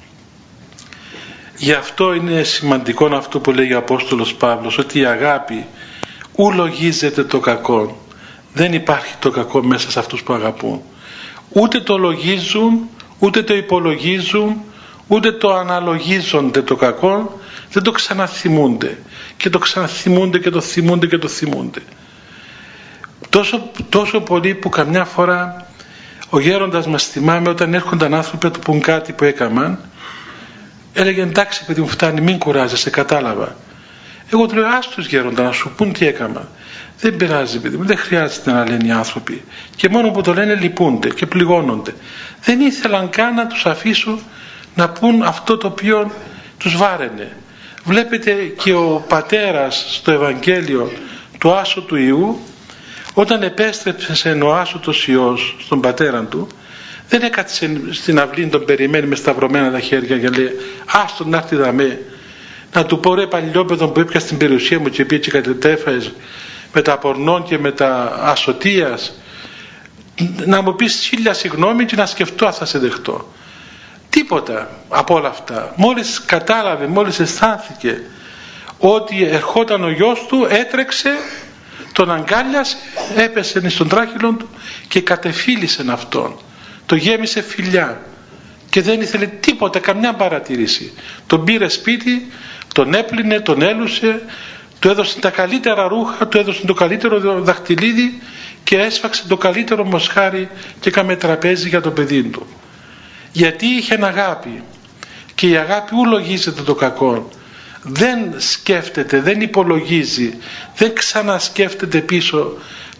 Γι' αυτό είναι σημαντικό αυτό που λέει ο Απόστολος Παύλος, ότι η αγάπη ου λογίζεται το κακό. Δεν υπάρχει το κακό μέσα σε αυτούς που αγαπούν. Ούτε το λογίζουν, ούτε το υπολογίζουν, ούτε το αναλογίζονται το κακό, δεν το ξαναθυμούνται. Και το ξαναθυμούνται και το θυμούνται και το θυμούνται. Τόσο πολύ που καμιά φορά ο γέροντας μας, θυμάμαι, όταν έρχονταν άνθρωποι να του πούν κάτι που έκαναν, έλεγε, εντάξει παιδί μου, φτάνει, μην κουράζεσαι, κατάλαβα. Εγώ του λέω, άστος γέροντα να σου πούν τι έκανα. Δεν πειράζει παιδί μου, δεν χρειάζεται να λένε οι άνθρωποι, και μόνο που το λένε λυπούνται και πληγώνονται. Δεν ήθελαν καν να τους αφήσω να πούν αυτό το οποίο τους βάραινε. Βλέπετε και ο πατέρας στο Ευαγγέλιο του Άσου του Ιού, όταν επέστρεψε ο άσωτος Υιός στον πατέρα του, δεν έκατσε στην αυλή, τον περιμένει με σταυρωμένα τα χέρια και λέει, άστον να έρθει δαμέ, να του πω, ρε παλιόπαιδο που έπιασε στην περιουσία μου και πήγε και κατετέφαες με τα πορνών και με τα ασωτείας, να μου πεις 1000 συγγνώμη και να σκεφτώ αν θα σε δεχτώ. Τίποτα από όλα αυτά. Μόλις κατάλαβε, μόλις αισθάνθηκε ότι ερχόταν ο γιος του, έτρεξε, τον αγκάλιασε, έπεσε στον τράχυλον του και κατεφίλησε αυτόν. Το γέμισε φιλιά και δεν ήθελε τίποτα, καμιά παρατήρηση. Τον πήρε σπίτι, τον έπλυνε, τον έλουσε, του έδωσε τα καλύτερα ρούχα, του έδωσε το καλύτερο δαχτυλίδι και έσφαξε το καλύτερο μοσχάρι και έκαμε τραπέζι για το παιδί του. Γιατί είχε αγάπη, και η αγάπη ου λογίζεται το κακό. Δεν σκέφτεται, δεν υπολογίζει, δεν ξανασκέφτεται πίσω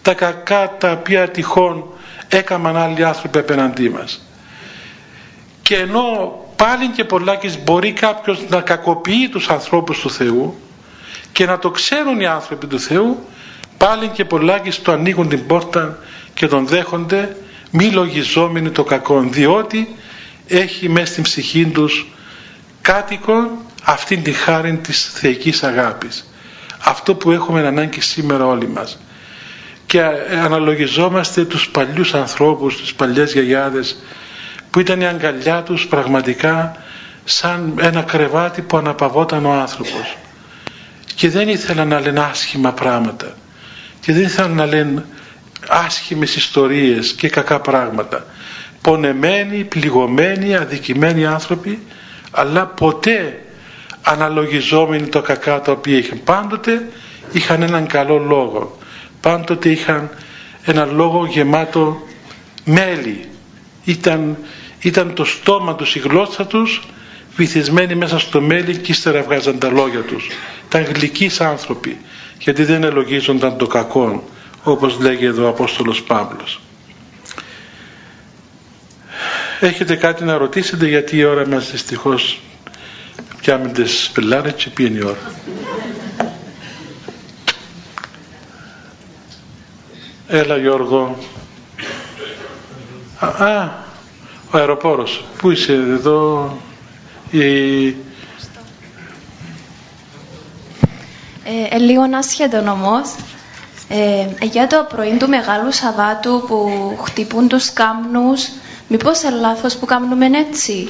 τα κακά τα οποία τυχόν έκαναν άλλοι άνθρωποι απέναντί μας. Και ενώ πάλι και πολλάκις μπορεί κάποιος να κακοποιεί τους ανθρώπους του Θεού και να το ξέρουν οι άνθρωποι του Θεού, πάλι και πολλάκις το ανοίγουν την πόρτα και τον δέχονται, μη λογιζόμενοι το κακό, διότι έχει μέσα στην ψυχή τους κάτοικο αυτήν τη χάρη της θεϊκής αγάπης, αυτό που έχουμε ανάγκη σήμερα όλοι μας. Και αναλογιζόμαστε τους παλιούς ανθρώπους, τις παλιές γιαγιάδες, που ήταν η αγκαλιά τους πραγματικά σαν ένα κρεβάτι που αναπαυόταν ο άνθρωπος, και δεν ήθελαν να λένε άσχημα πράγματα και δεν ήθελαν να λένε άσχημες ιστορίες και κακά πράγματα. Πονεμένοι, πληγωμένοι, αδικημένοι άνθρωποι, αλλά ποτέ αναλογιζόμενοι το κακά τα οποία είχαν. Πάντοτε είχαν έναν καλό λόγο, πάντοτε είχαν έναν λόγο γεμάτο μέλι. Ήταν το στόμα τους, η γλώσσα τους βυθισμένη μέσα στο μέλι, και ύστερα βγάζαν τα λόγια τους. Ήταν γλυκείς άνθρωποι, γιατί δεν ελογίζονταν το κακό, όπως λέγει εδώ ο Απόστολος Παύλος. Έχετε κάτι να ρωτήσετε, γιατί η ώρα μας δυστυχώς πιάμε τις πελάρες και πήγαινε η ώρα. Έλα Γιώργο. Ο αεροπόρος. Πού είσαι εδώ? Λίγο άσχετον όμως. Για το πρωί του Μεγάλου Σαββάτου που χτυπούν τους κάμνους, μήπως είναι λάθος που κάνουμε έτσι?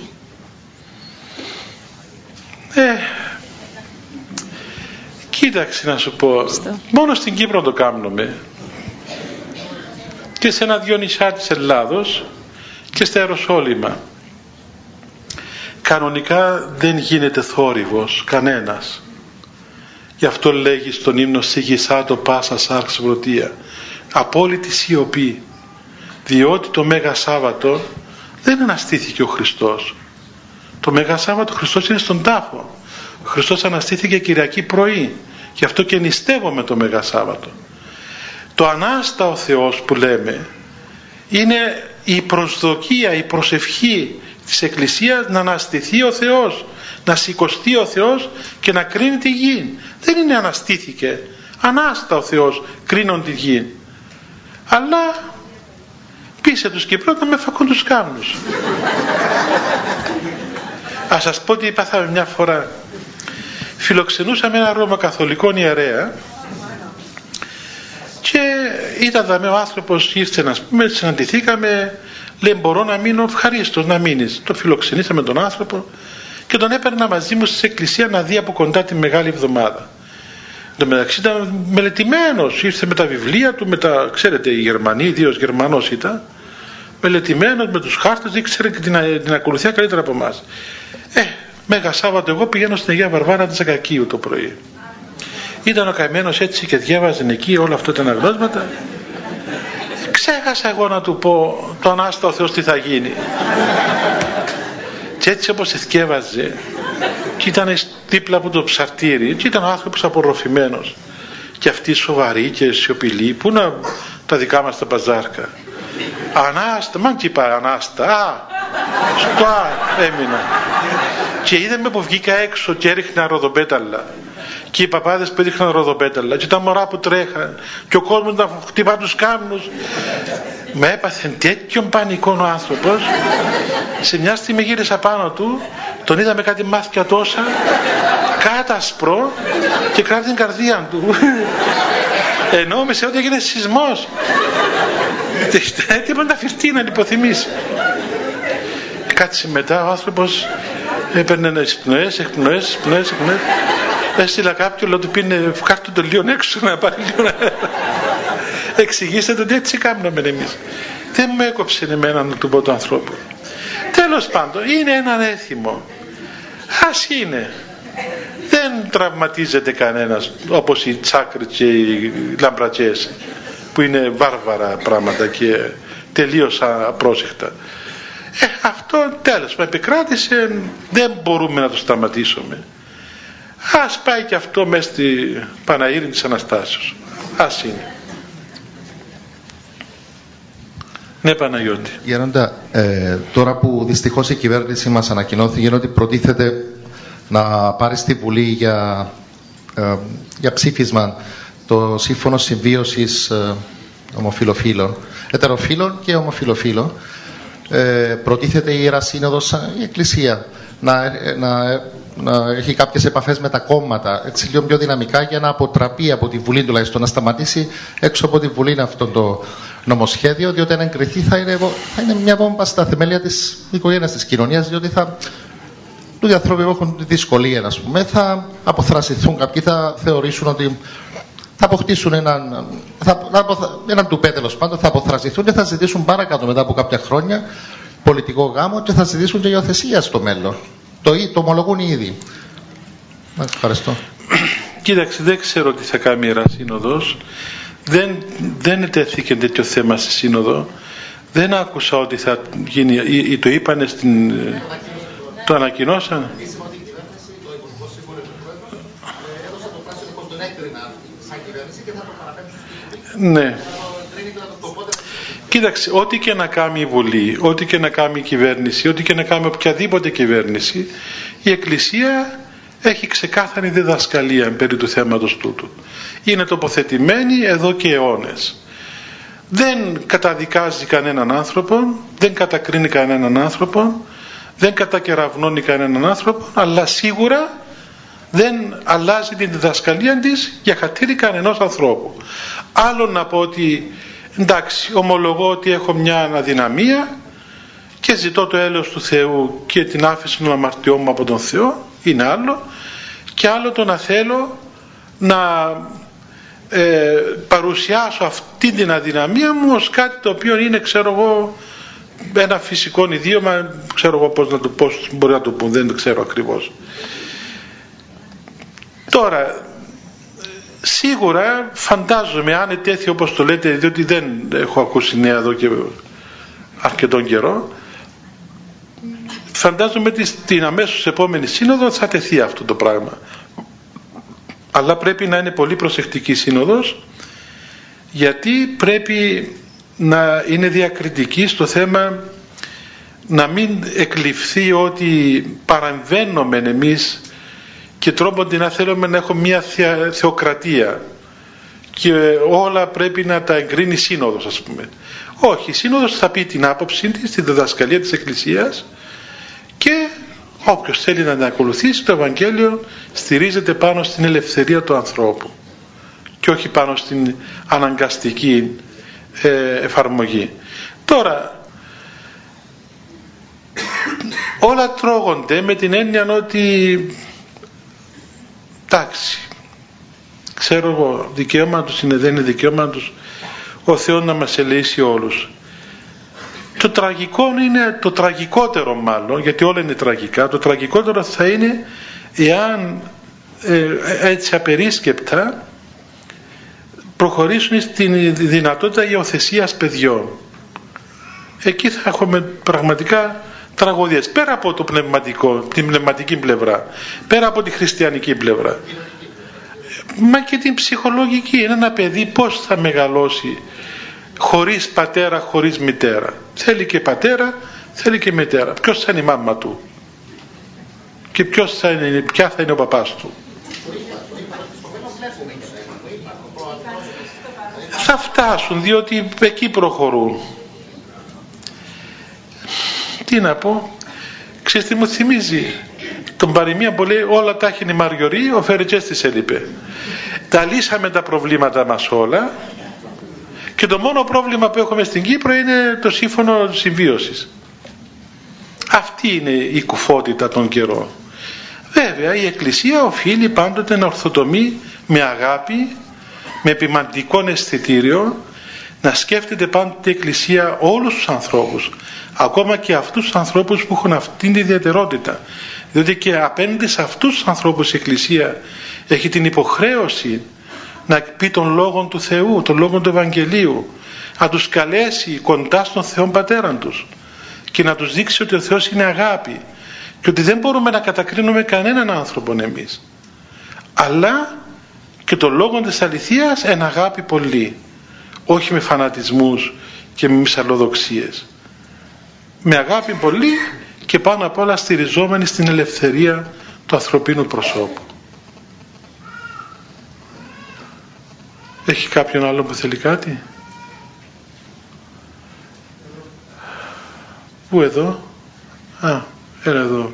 Κοίταξε να σου πω. Μόνο στην Κύπρο το κάνουμε, και σε ένα-δυο νησιά της Ελλάδος και στα Ιεροσόλυμα. Κανονικά δεν γίνεται θόρυβος κανένας. Γι' αυτό λέγει στον ύμνο «Σιγησά το πάσα σάρξ βρωτεία». Απόλυτη σιωπή. Διότι το Μέγα Σάββατο δεν αναστήθηκε ο Χριστός. Το Μέγα Σάββατο ο Χριστός είναι στον τάφο. Ο Χριστός αναστήθηκε Κυριακή πρωί. Γι' αυτό και νηστεύουμε το Μέγα Σάββατο. Το Ανάσταο Θεός που λέμε είναι η προσδοκία, η προσευχή της Εκκλησίας να αναστηθεί ο Θεός, να σηκωστεί ο Θεός και να κρίνει τη γη. Δεν είναι αναστήθηκε, Ανάστα ο Θεός κρίνον τη γη. Αλλά πείσε τους Κυπρούς να με φακούν τους κάμνους. Ας σας πω τι πάθαμε μια φορά. Φιλοξενούσαμε ένα Ρωμακαθολικό ιερέα και ήταν ο άνθρωπος, ήρθε να πούμε, συναντηθήκαμε, λέει μπορώ να μείνω? Ευχαρίστως να μείνεις. Το φιλοξενήσαμε τον άνθρωπο και τον έπαιρνα μαζί μου στην εκκλησία να δει από κοντά τη Μεγάλη Εβδομάδα. Εν τω μεταξύ ήταν μελετημένος, ήρθε με τα βιβλία του, με τα, ξέρετε, οι Γερμανοί, ιδίως Γερμανός ήταν, μελετημένος με τους χάρτες, ήξερε και την ακολουθία καλύτερα από εμάς. Μέγα Σάββατο εγώ πηγαίνω στην Αγία Βαρβάρα της Ακακίου το πρωί. Ήταν ο καημένος έτσι και διάβαζε εκεί όλα αυτά τα αναγνώσματα. Ξέχασα εγώ να του πω το Ανάστα ο Θεός τι θα γίνει. Και έτσι όπως εθκεύαζε, και ήταν δίπλα από το ψαρτήρι, και ήταν ο άνθρωπος απορροφημένος και αυτοί σοβαροί και σιωπηλοί, που είναι τα δικά μας τα μπαζάρκα. Ανάστα, μαν τι είπα Ανάστα, στο έμεινα. Και είδε με που βγήκα έξω και έριχνα ροδοπέταλα, και οι παπάδες που έριχναν ροδοπέταλα, και τα μωρά που τρέχαν, και ο κόσμος να χτυπά τους κάμνους. Με έπαθε τέτοιον πανικό ο άνθρωπος. Σε μια στιγμή γύρισα πάνω του, τον είδα με κάτι μάθηκια τόσα, κάτασπρο, και κράτη την καρδία του. Ενώ μεσαίω ότι έγινε σεισμός. Τίποτα να φυρτεί, να υποθυμίσει. Κάτσε μετά ο άνθρωπος έπαιρνε εκπνοές. Έστειλα κάποιον, λέω του πίνε, βγάλτε το λίγο έξω να πάρει λίγο. Εξηγήστε το ότι έτσι κάνουμε εμείς. Δεν μου έκοψε εμένα να του πω του ανθρώπου. Τέλος πάντων, είναι ένα έθιμο. Ας είναι. Δεν τραυματίζεται κανένας όπως οι τσάκρες και οι λαμπρατζές, που είναι βάρβαρα πράγματα και τελείως απρόσεχτα. Αυτό τέλος με επικράτησε, δεν μπορούμε να το σταματήσουμε. Ας πάει και αυτό μέσα στη Παναήρη της Αναστάσεως. Ας είναι. Ναι, Παναγιώτη. Γέροντα, τώρα που δυστυχώς η κυβέρνηση μας ανακοινώθηκε ότι προτίθεται να πάρει στη Βουλή για ψήφισμα το Σύμφωνο Συμβίωσης ομοφυλοφίλων, ετεροφίλων και ομοφυλοφίλων, προτίθεται η Ιερά Σύνοδος, η Εκκλησία, να έχει κάποιες επαφές με τα κόμματα, έτσι λίγο πιο δυναμικά, για να αποτραπεί από τη Βουλή, τουλάχιστον να σταματήσει έξω από τη Βουλή αυτό το νομοσχέδιο, διότι αν εγκριθεί θα είναι μια βόμβα στα θεμέλια της οικογένειας, της κοινωνίας, διότι οι άνθρωποι που έχουν δυσκολία, ας πούμε, θα αποθρασιθούν, κάποιοι θα θεωρήσουν ότι θα αποκτήσουν έναν τουπέ, τέλος πάντων, θα αποθρασιθούν και θα ζητήσουν παρακάτω μετά από κάποια χρόνια πολιτικό γάμο και θα ζητήσουν και υιοθεσία στο μέλλον. Το ομολογούν ήδη. Ευχαριστώ. Κοίταξε, δεν ξέρω τι θα κάνει η Ιερά Σύνοδος. Δεν τέθηκε τέτοιο θέμα στη Σύνοδο. Δεν άκουσα ότι θα γίνει, ή το είπανε το ανακοινώσαν. Ναι. Κοίταξε, ό,τι και να κάνει η Βουλή, ό,τι και να κάνει η κυβέρνηση, ό,τι και να κάνει οποιαδήποτε κυβέρνηση, η Εκκλησία έχει ξεκάθαρη διδασκαλία περί του θέματος τούτου. Είναι τοποθετημένη εδώ και αιώνες. Δεν καταδικάζει κανέναν άνθρωπο, δεν κατακρίνει κανέναν άνθρωπο, δεν κατακεραυνώνει κανέναν άνθρωπο, αλλά σίγουρα δεν αλλάζει την διδασκαλία της για χατήρι κανενός ανθρώπου. Άλλο να πω ότι εντάξει, ομολογώ ότι έχω μια αδυναμία και ζητώ το έλεος του Θεού και την άφηση των αμαρτιών μου από τον Θεό, είναι άλλο, και άλλο το να θέλω να παρουσιάσω αυτή την αδυναμία μου ως κάτι το οποίο είναι, ξέρω εγώ, ένα φυσικό ιδίωμα, ξέρω εγώ πώς μπορεί να το πούν, δεν το ξέρω ακριβώς. Τώρα, σίγουρα φαντάζομαι, αν ετέθη όπως το λέτε, διότι δεν έχω ακούσει νέα εδώ και αρκετόν καιρό, φαντάζομαι ότι στην αμέσως επόμενη σύνοδο θα τεθεί αυτό το πράγμα. Αλλά πρέπει να είναι πολύ προσεκτική σύνοδος, γιατί πρέπει να είναι διακριτική στο θέμα, να μην εκλειφθεί ότι παραμβαίνουμε εμείς και τρόπον να θέλουμε να έχουμε μια θεοκρατία και όλα πρέπει να τα εγκρίνει η Σύνοδος, ας πούμε. Όχι, η Σύνοδος θα πει την άποψή της, τη διδασκαλία της Εκκλησίας, και όποιος θέλει να την ακολουθήσει, το Ευαγγέλιο στηρίζεται πάνω στην ελευθερία του ανθρώπου και όχι πάνω στην αναγκαστική εφαρμογή. Τώρα, όλα τρώγονται με την έννοια ότι εντάξει, ξέρω εγώ, δικαίωμα τους είναι, δεν είναι δικαίωμα τους, ο Θεός να μας ελεήσει όλους. Το τραγικό είναι, το τραγικότερο μάλλον, γιατί όλα είναι τραγικά, το τραγικότερο θα είναι εάν έτσι απερίσκεπτα προχωρήσουν στην δυνατότητα υιοθεσίας παιδιών. Εκεί θα έχουμε πραγματικά τραγωδίες, πέρα από το πνευματικό, την πνευματική πλευρά, πέρα από τη χριστιανική πλευρά, μα και την ψυχολογική. Είναι ένα παιδί πώς θα μεγαλώσει χωρίς πατέρα, χωρίς μητέρα? Θέλει και πατέρα, θέλει και μητέρα. Ποιος θα είναι η μάμα του και ποια θα είναι ο παπάς του? Θα φτάσουν, διότι εκεί προχωρούν. Τι να πω, ξέρεις τι μου θυμίζει? Τον παροιμία που λέει όλα τα έχει η Μαριωρή, ο Φερετζές της έλειπε. Τα λύσαμε τα προβλήματα μας όλα και το μόνο πρόβλημα που έχουμε στην Κύπρο είναι το σύμφωνο συμβίωσης. Αυτή είναι η κουφότητα των καιρών. Βέβαια η Εκκλησία οφείλει πάντοτε να ορθοτομεί με αγάπη, με επιμαντικό αισθητήριο, να σκέφτεται πάντοτε η Εκκλησία όλους τους ανθρώπους, ακόμα και αυτούς τους ανθρώπους που έχουν αυτήν την ιδιαιτερότητα, διότι και απέναντι σε αυτούς τους ανθρώπους η Εκκλησία έχει την υποχρέωση να πει τον λόγο του Θεού, τον λόγο του Ευαγγελίου, να τους καλέσει κοντά στον Θεό Πατέραν τους και να τους δείξει ότι ο Θεός είναι αγάπη και ότι δεν μπορούμε να κατακρίνουμε κανέναν άνθρωπον εμείς, αλλά και τον λόγο της αληθείας εν αγάπη πολύ, όχι με φανατισμούς και με μυσαλλοδοξίες. Με αγάπη πολύ και πάνω απ' όλα στηριζόμενοι στην ελευθερία του ανθρωπίνου προσώπου. Έχει κάποιον άλλο που θέλει κάτι? Πού εδώ? Έλα εδώ.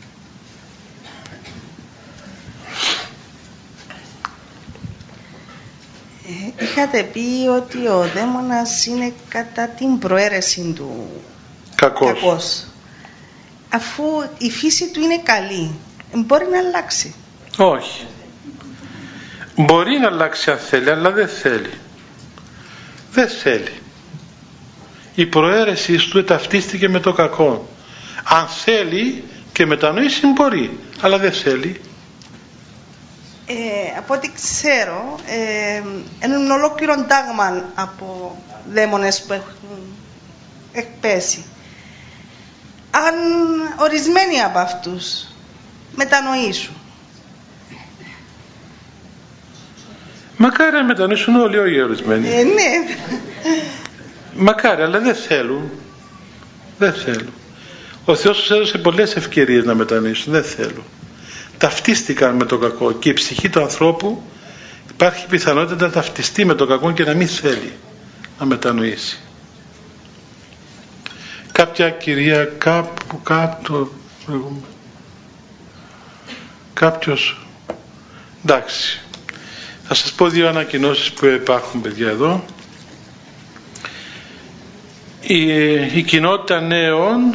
Είχατε πει ότι ο δαίμονας είναι κατά την προαίρεση του κακός. Αφού η φύση του είναι καλή, μπορεί να αλλάξει? Όχι. Μπορεί να αλλάξει αν θέλει, αλλά δεν θέλει. Δεν θέλει. Η προαίρεση του ταυτίστηκε με το κακό. Αν θέλει και μετανοήσει μπορεί, αλλά δεν θέλει. Από ό,τι ξέρω, είναι ολόκληρο τάγμα από δαίμονες που έχουν εκπέσει. Αν ορισμένοι από αυτούς μετανοήσουν. Μακάρι να μετανοήσουν όλοι, όχι ορισμένοι. Ναι. Μακάρι, αλλά δεν θέλουν. Δεν θέλουν. Ο Θεός τους έδωσε πολλές ευκαιρίες να μετανοήσουν. Δεν θέλουν. Ταυτίστηκαν με το κακό και η ψυχή του ανθρώπου υπάρχει πιθανότητα να ταυτιστεί με το κακό και να μην θέλει να μετανοήσει. Κάποια κυρία κάπου κάποιος, εντάξει, θα σας πω 2 ανακοινώσεις που υπάρχουν, παιδιά, εδώ. Η κοινότητα νέων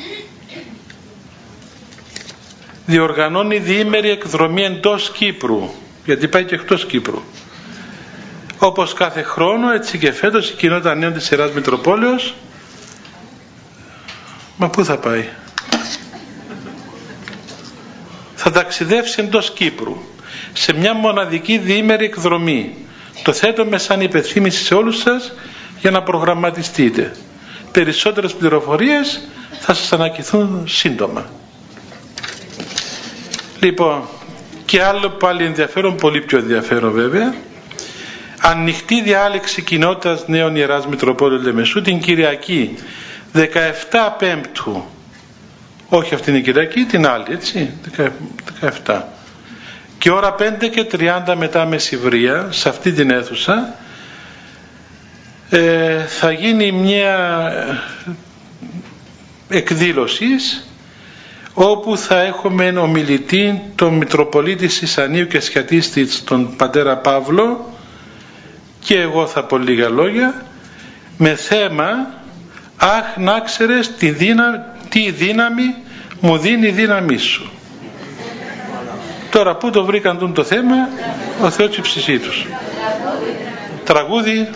διοργανώνει διήμερη εκδρομή εντός Κύπρου, γιατί πάει και εκτός Κύπρου. Όπως κάθε χρόνο, έτσι και φέτος η κοινότητα νέων της Ιεράς Μητροπόλεως, μα πού θα πάει? Θα ταξιδεύσει εντός Κύπρου σε μια μοναδική διήμερη εκδρομή. Το θέτουμε σαν υπενθύμηση σε όλους σας για να προγραμματιστείτε. Περισσότερες πληροφορίες θα σας ανακοινωθούν σύντομα. Λοιπόν, και άλλο πάλι ενδιαφέρον, πολύ πιο ενδιαφέρον βέβαια, ανοιχτή διάλεξη κοινότητας νέων Ιεράς Μητροπόλεως Λεμεσού την Κυριακή 17 Πέμπτου, όχι αυτήν την Κυριακή, την άλλη, έτσι, 17, και ώρα 5:30 μετά μεσημβρία, σε αυτή την αίθουσα θα γίνει μια εκδήλωση όπου θα έχουμε ομιλητή τον Μητροπολίτη Σισανίου και Σχιατίστη, τον πατέρα Παύλο, και εγώ θα πω λίγα λόγια με θέμα «Αχ, να ξέρεις τι δύναμη μου δίνει η δύναμή σου». Τώρα πού το βρήκαν το θέμα, ο Θεός της ψυχής τους. Τραγούδι,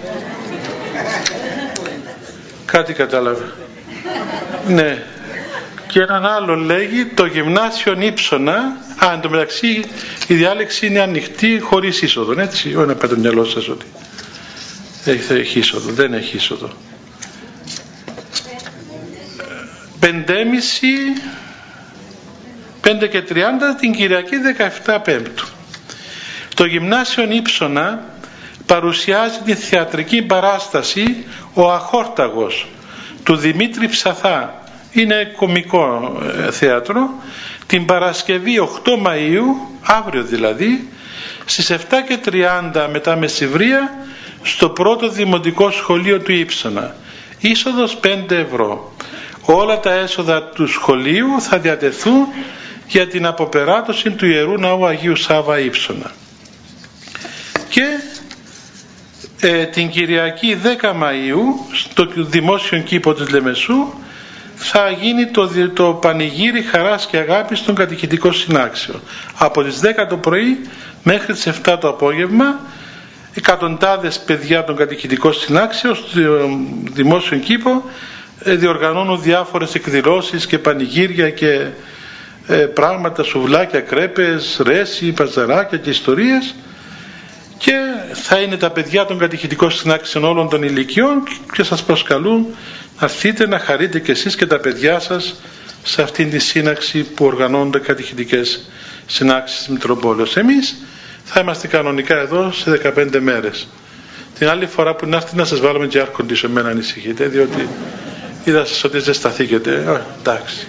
κάτι κατάλαβα. Ναι. Και έναν άλλο λέγει το Γυμνάσιον Ήψονα. Εν τω μεταξύ η διάλεξη είναι ανοιχτή χωρίς είσοδο, έτσι, όχι να πάει το μυαλό σας ότι έχει είσοδο. Δεν έχει είσοδο. 5:30 την Κυριακή 17 Πέμπτου. Το Γυμνάσιον Ήψονα παρουσιάζει τη θεατρική παράσταση «Ο Αχόρταγος» του Δημήτρη Ψαθά. Είναι κωμικό θέατρο, την Παρασκευή 8 Μαΐου, αύριο δηλαδή, στις 7:30 μετά μεσημβρία, στο πρώτο δημοτικό σχολείο του Ήψονα. Είσοδος 5 ευρώ. Όλα τα έσοδα του σχολείου θα διατεθούν για την αποπεράτωση του Ιερού Ναού Αγίου Σάβα Ήψονα. Και την Κυριακή 10 Μαΐου, στο δημόσιο κήπο της Λεμεσού, θα γίνει το πανηγύρι χαράς και αγάπης των κατηχητικών συνάξεων. Από τις 10 το πρωί μέχρι τις 7 το απόγευμα, εκατοντάδες παιδιά των κατηχητικών συνάξεων στο δημόσιο κήπο διοργανώνουν διάφορες εκδηλώσεις και πανηγύρια και πράγματα, σουβλάκια, κρέπες, ρέση, παζαράκια και ιστορίες, και θα είναι τα παιδιά των κατηχητικών συνάξεων όλων των ηλικιών και σας προσκαλούν να έρθετε να χαρείτε και εσείς και τα παιδιά σας σε αυτήν τη σύναξη που οργανώνονται κατηχητικές συνάξεις της Μητροπόλεως. Εμείς θα είμαστε κανονικά εδώ σε 15 μέρες. Την άλλη φορά που να έρθει να σας βάλουμε και air condition, μην ανησυχείτε, διότι είδα σας ότι ζεσταθήκετε. Εντάξει.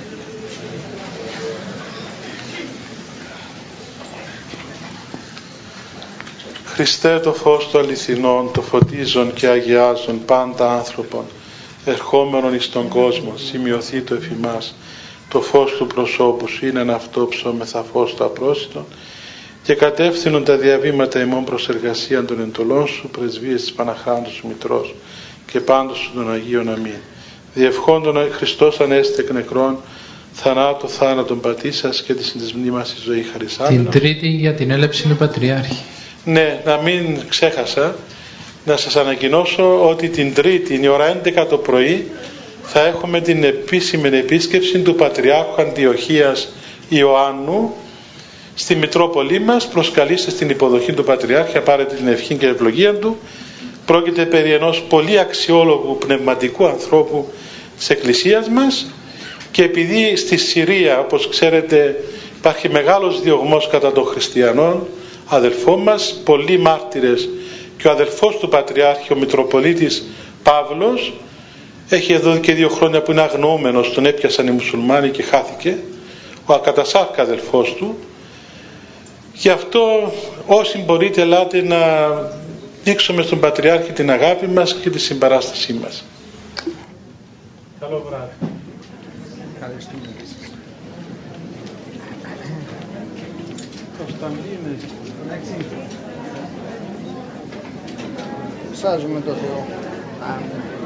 Χριστέ, το φως του αληθινών, το φωτίζον και αγιάζον πάντα άνθρωπον, ερχόμενον εις τον κόσμο, σημειωθεί το εφημάς, το φως του προσώπου σου είναι ένα αυτό ψώμεθα φως το απρόσιτον, και κατεύθυνον τα διαβήματα ημών προς εργασία των εντολών σου, πρεσβείες της Παναχράντου σου Μητρός, και πάντως σου των Αγίων αμήν. Διευχόντων Χριστός ανέστη εκ νεκρών, θανάτου θάνατον πατήσας και τη συνδεσμνή μας η ζωή χαρισάμενο. Την Τρίτη για την έλευση του Πατριάρχη. Ναι, να μην ξέχασα να σας ανακοινώσω ότι την Τρίτη, η ώρα 11 το πρωί, θα έχουμε την επίσημη επίσκεψη του Πατριάρχου Αντιοχίας Ιωάννου στη Μητρόπολη μας. Προσκαλείστε στην υποδοχή του Πατριάρχη, πάρετε την ευχή και ευλογία του. Πρόκειται περί ενός πολύ αξιόλογου πνευματικού ανθρώπου της Εκκλησίας μας, και επειδή στη Συρία, όπως ξέρετε, υπάρχει μεγάλος διωγμός κατά των χριστιανών αδελφών μας, πολλοί μάρτυρες, και ο αδελφός του Πατριάρχη, ο Μητροπολίτης Παύλος, έχει εδώ και 2 χρόνια που είναι αγνοούμενος, τον έπιασαν οι μουσουλμάνοι και χάθηκε, ο ακατασάρκα αδελφός του. Γι' αυτό όσοι μπορείτε ελάτε να δείξουμε στον Πατριάρχη την αγάπη μας και τη συμπαράστασή μας. Καλό βράδυ. Ψάζουμε το Θεό.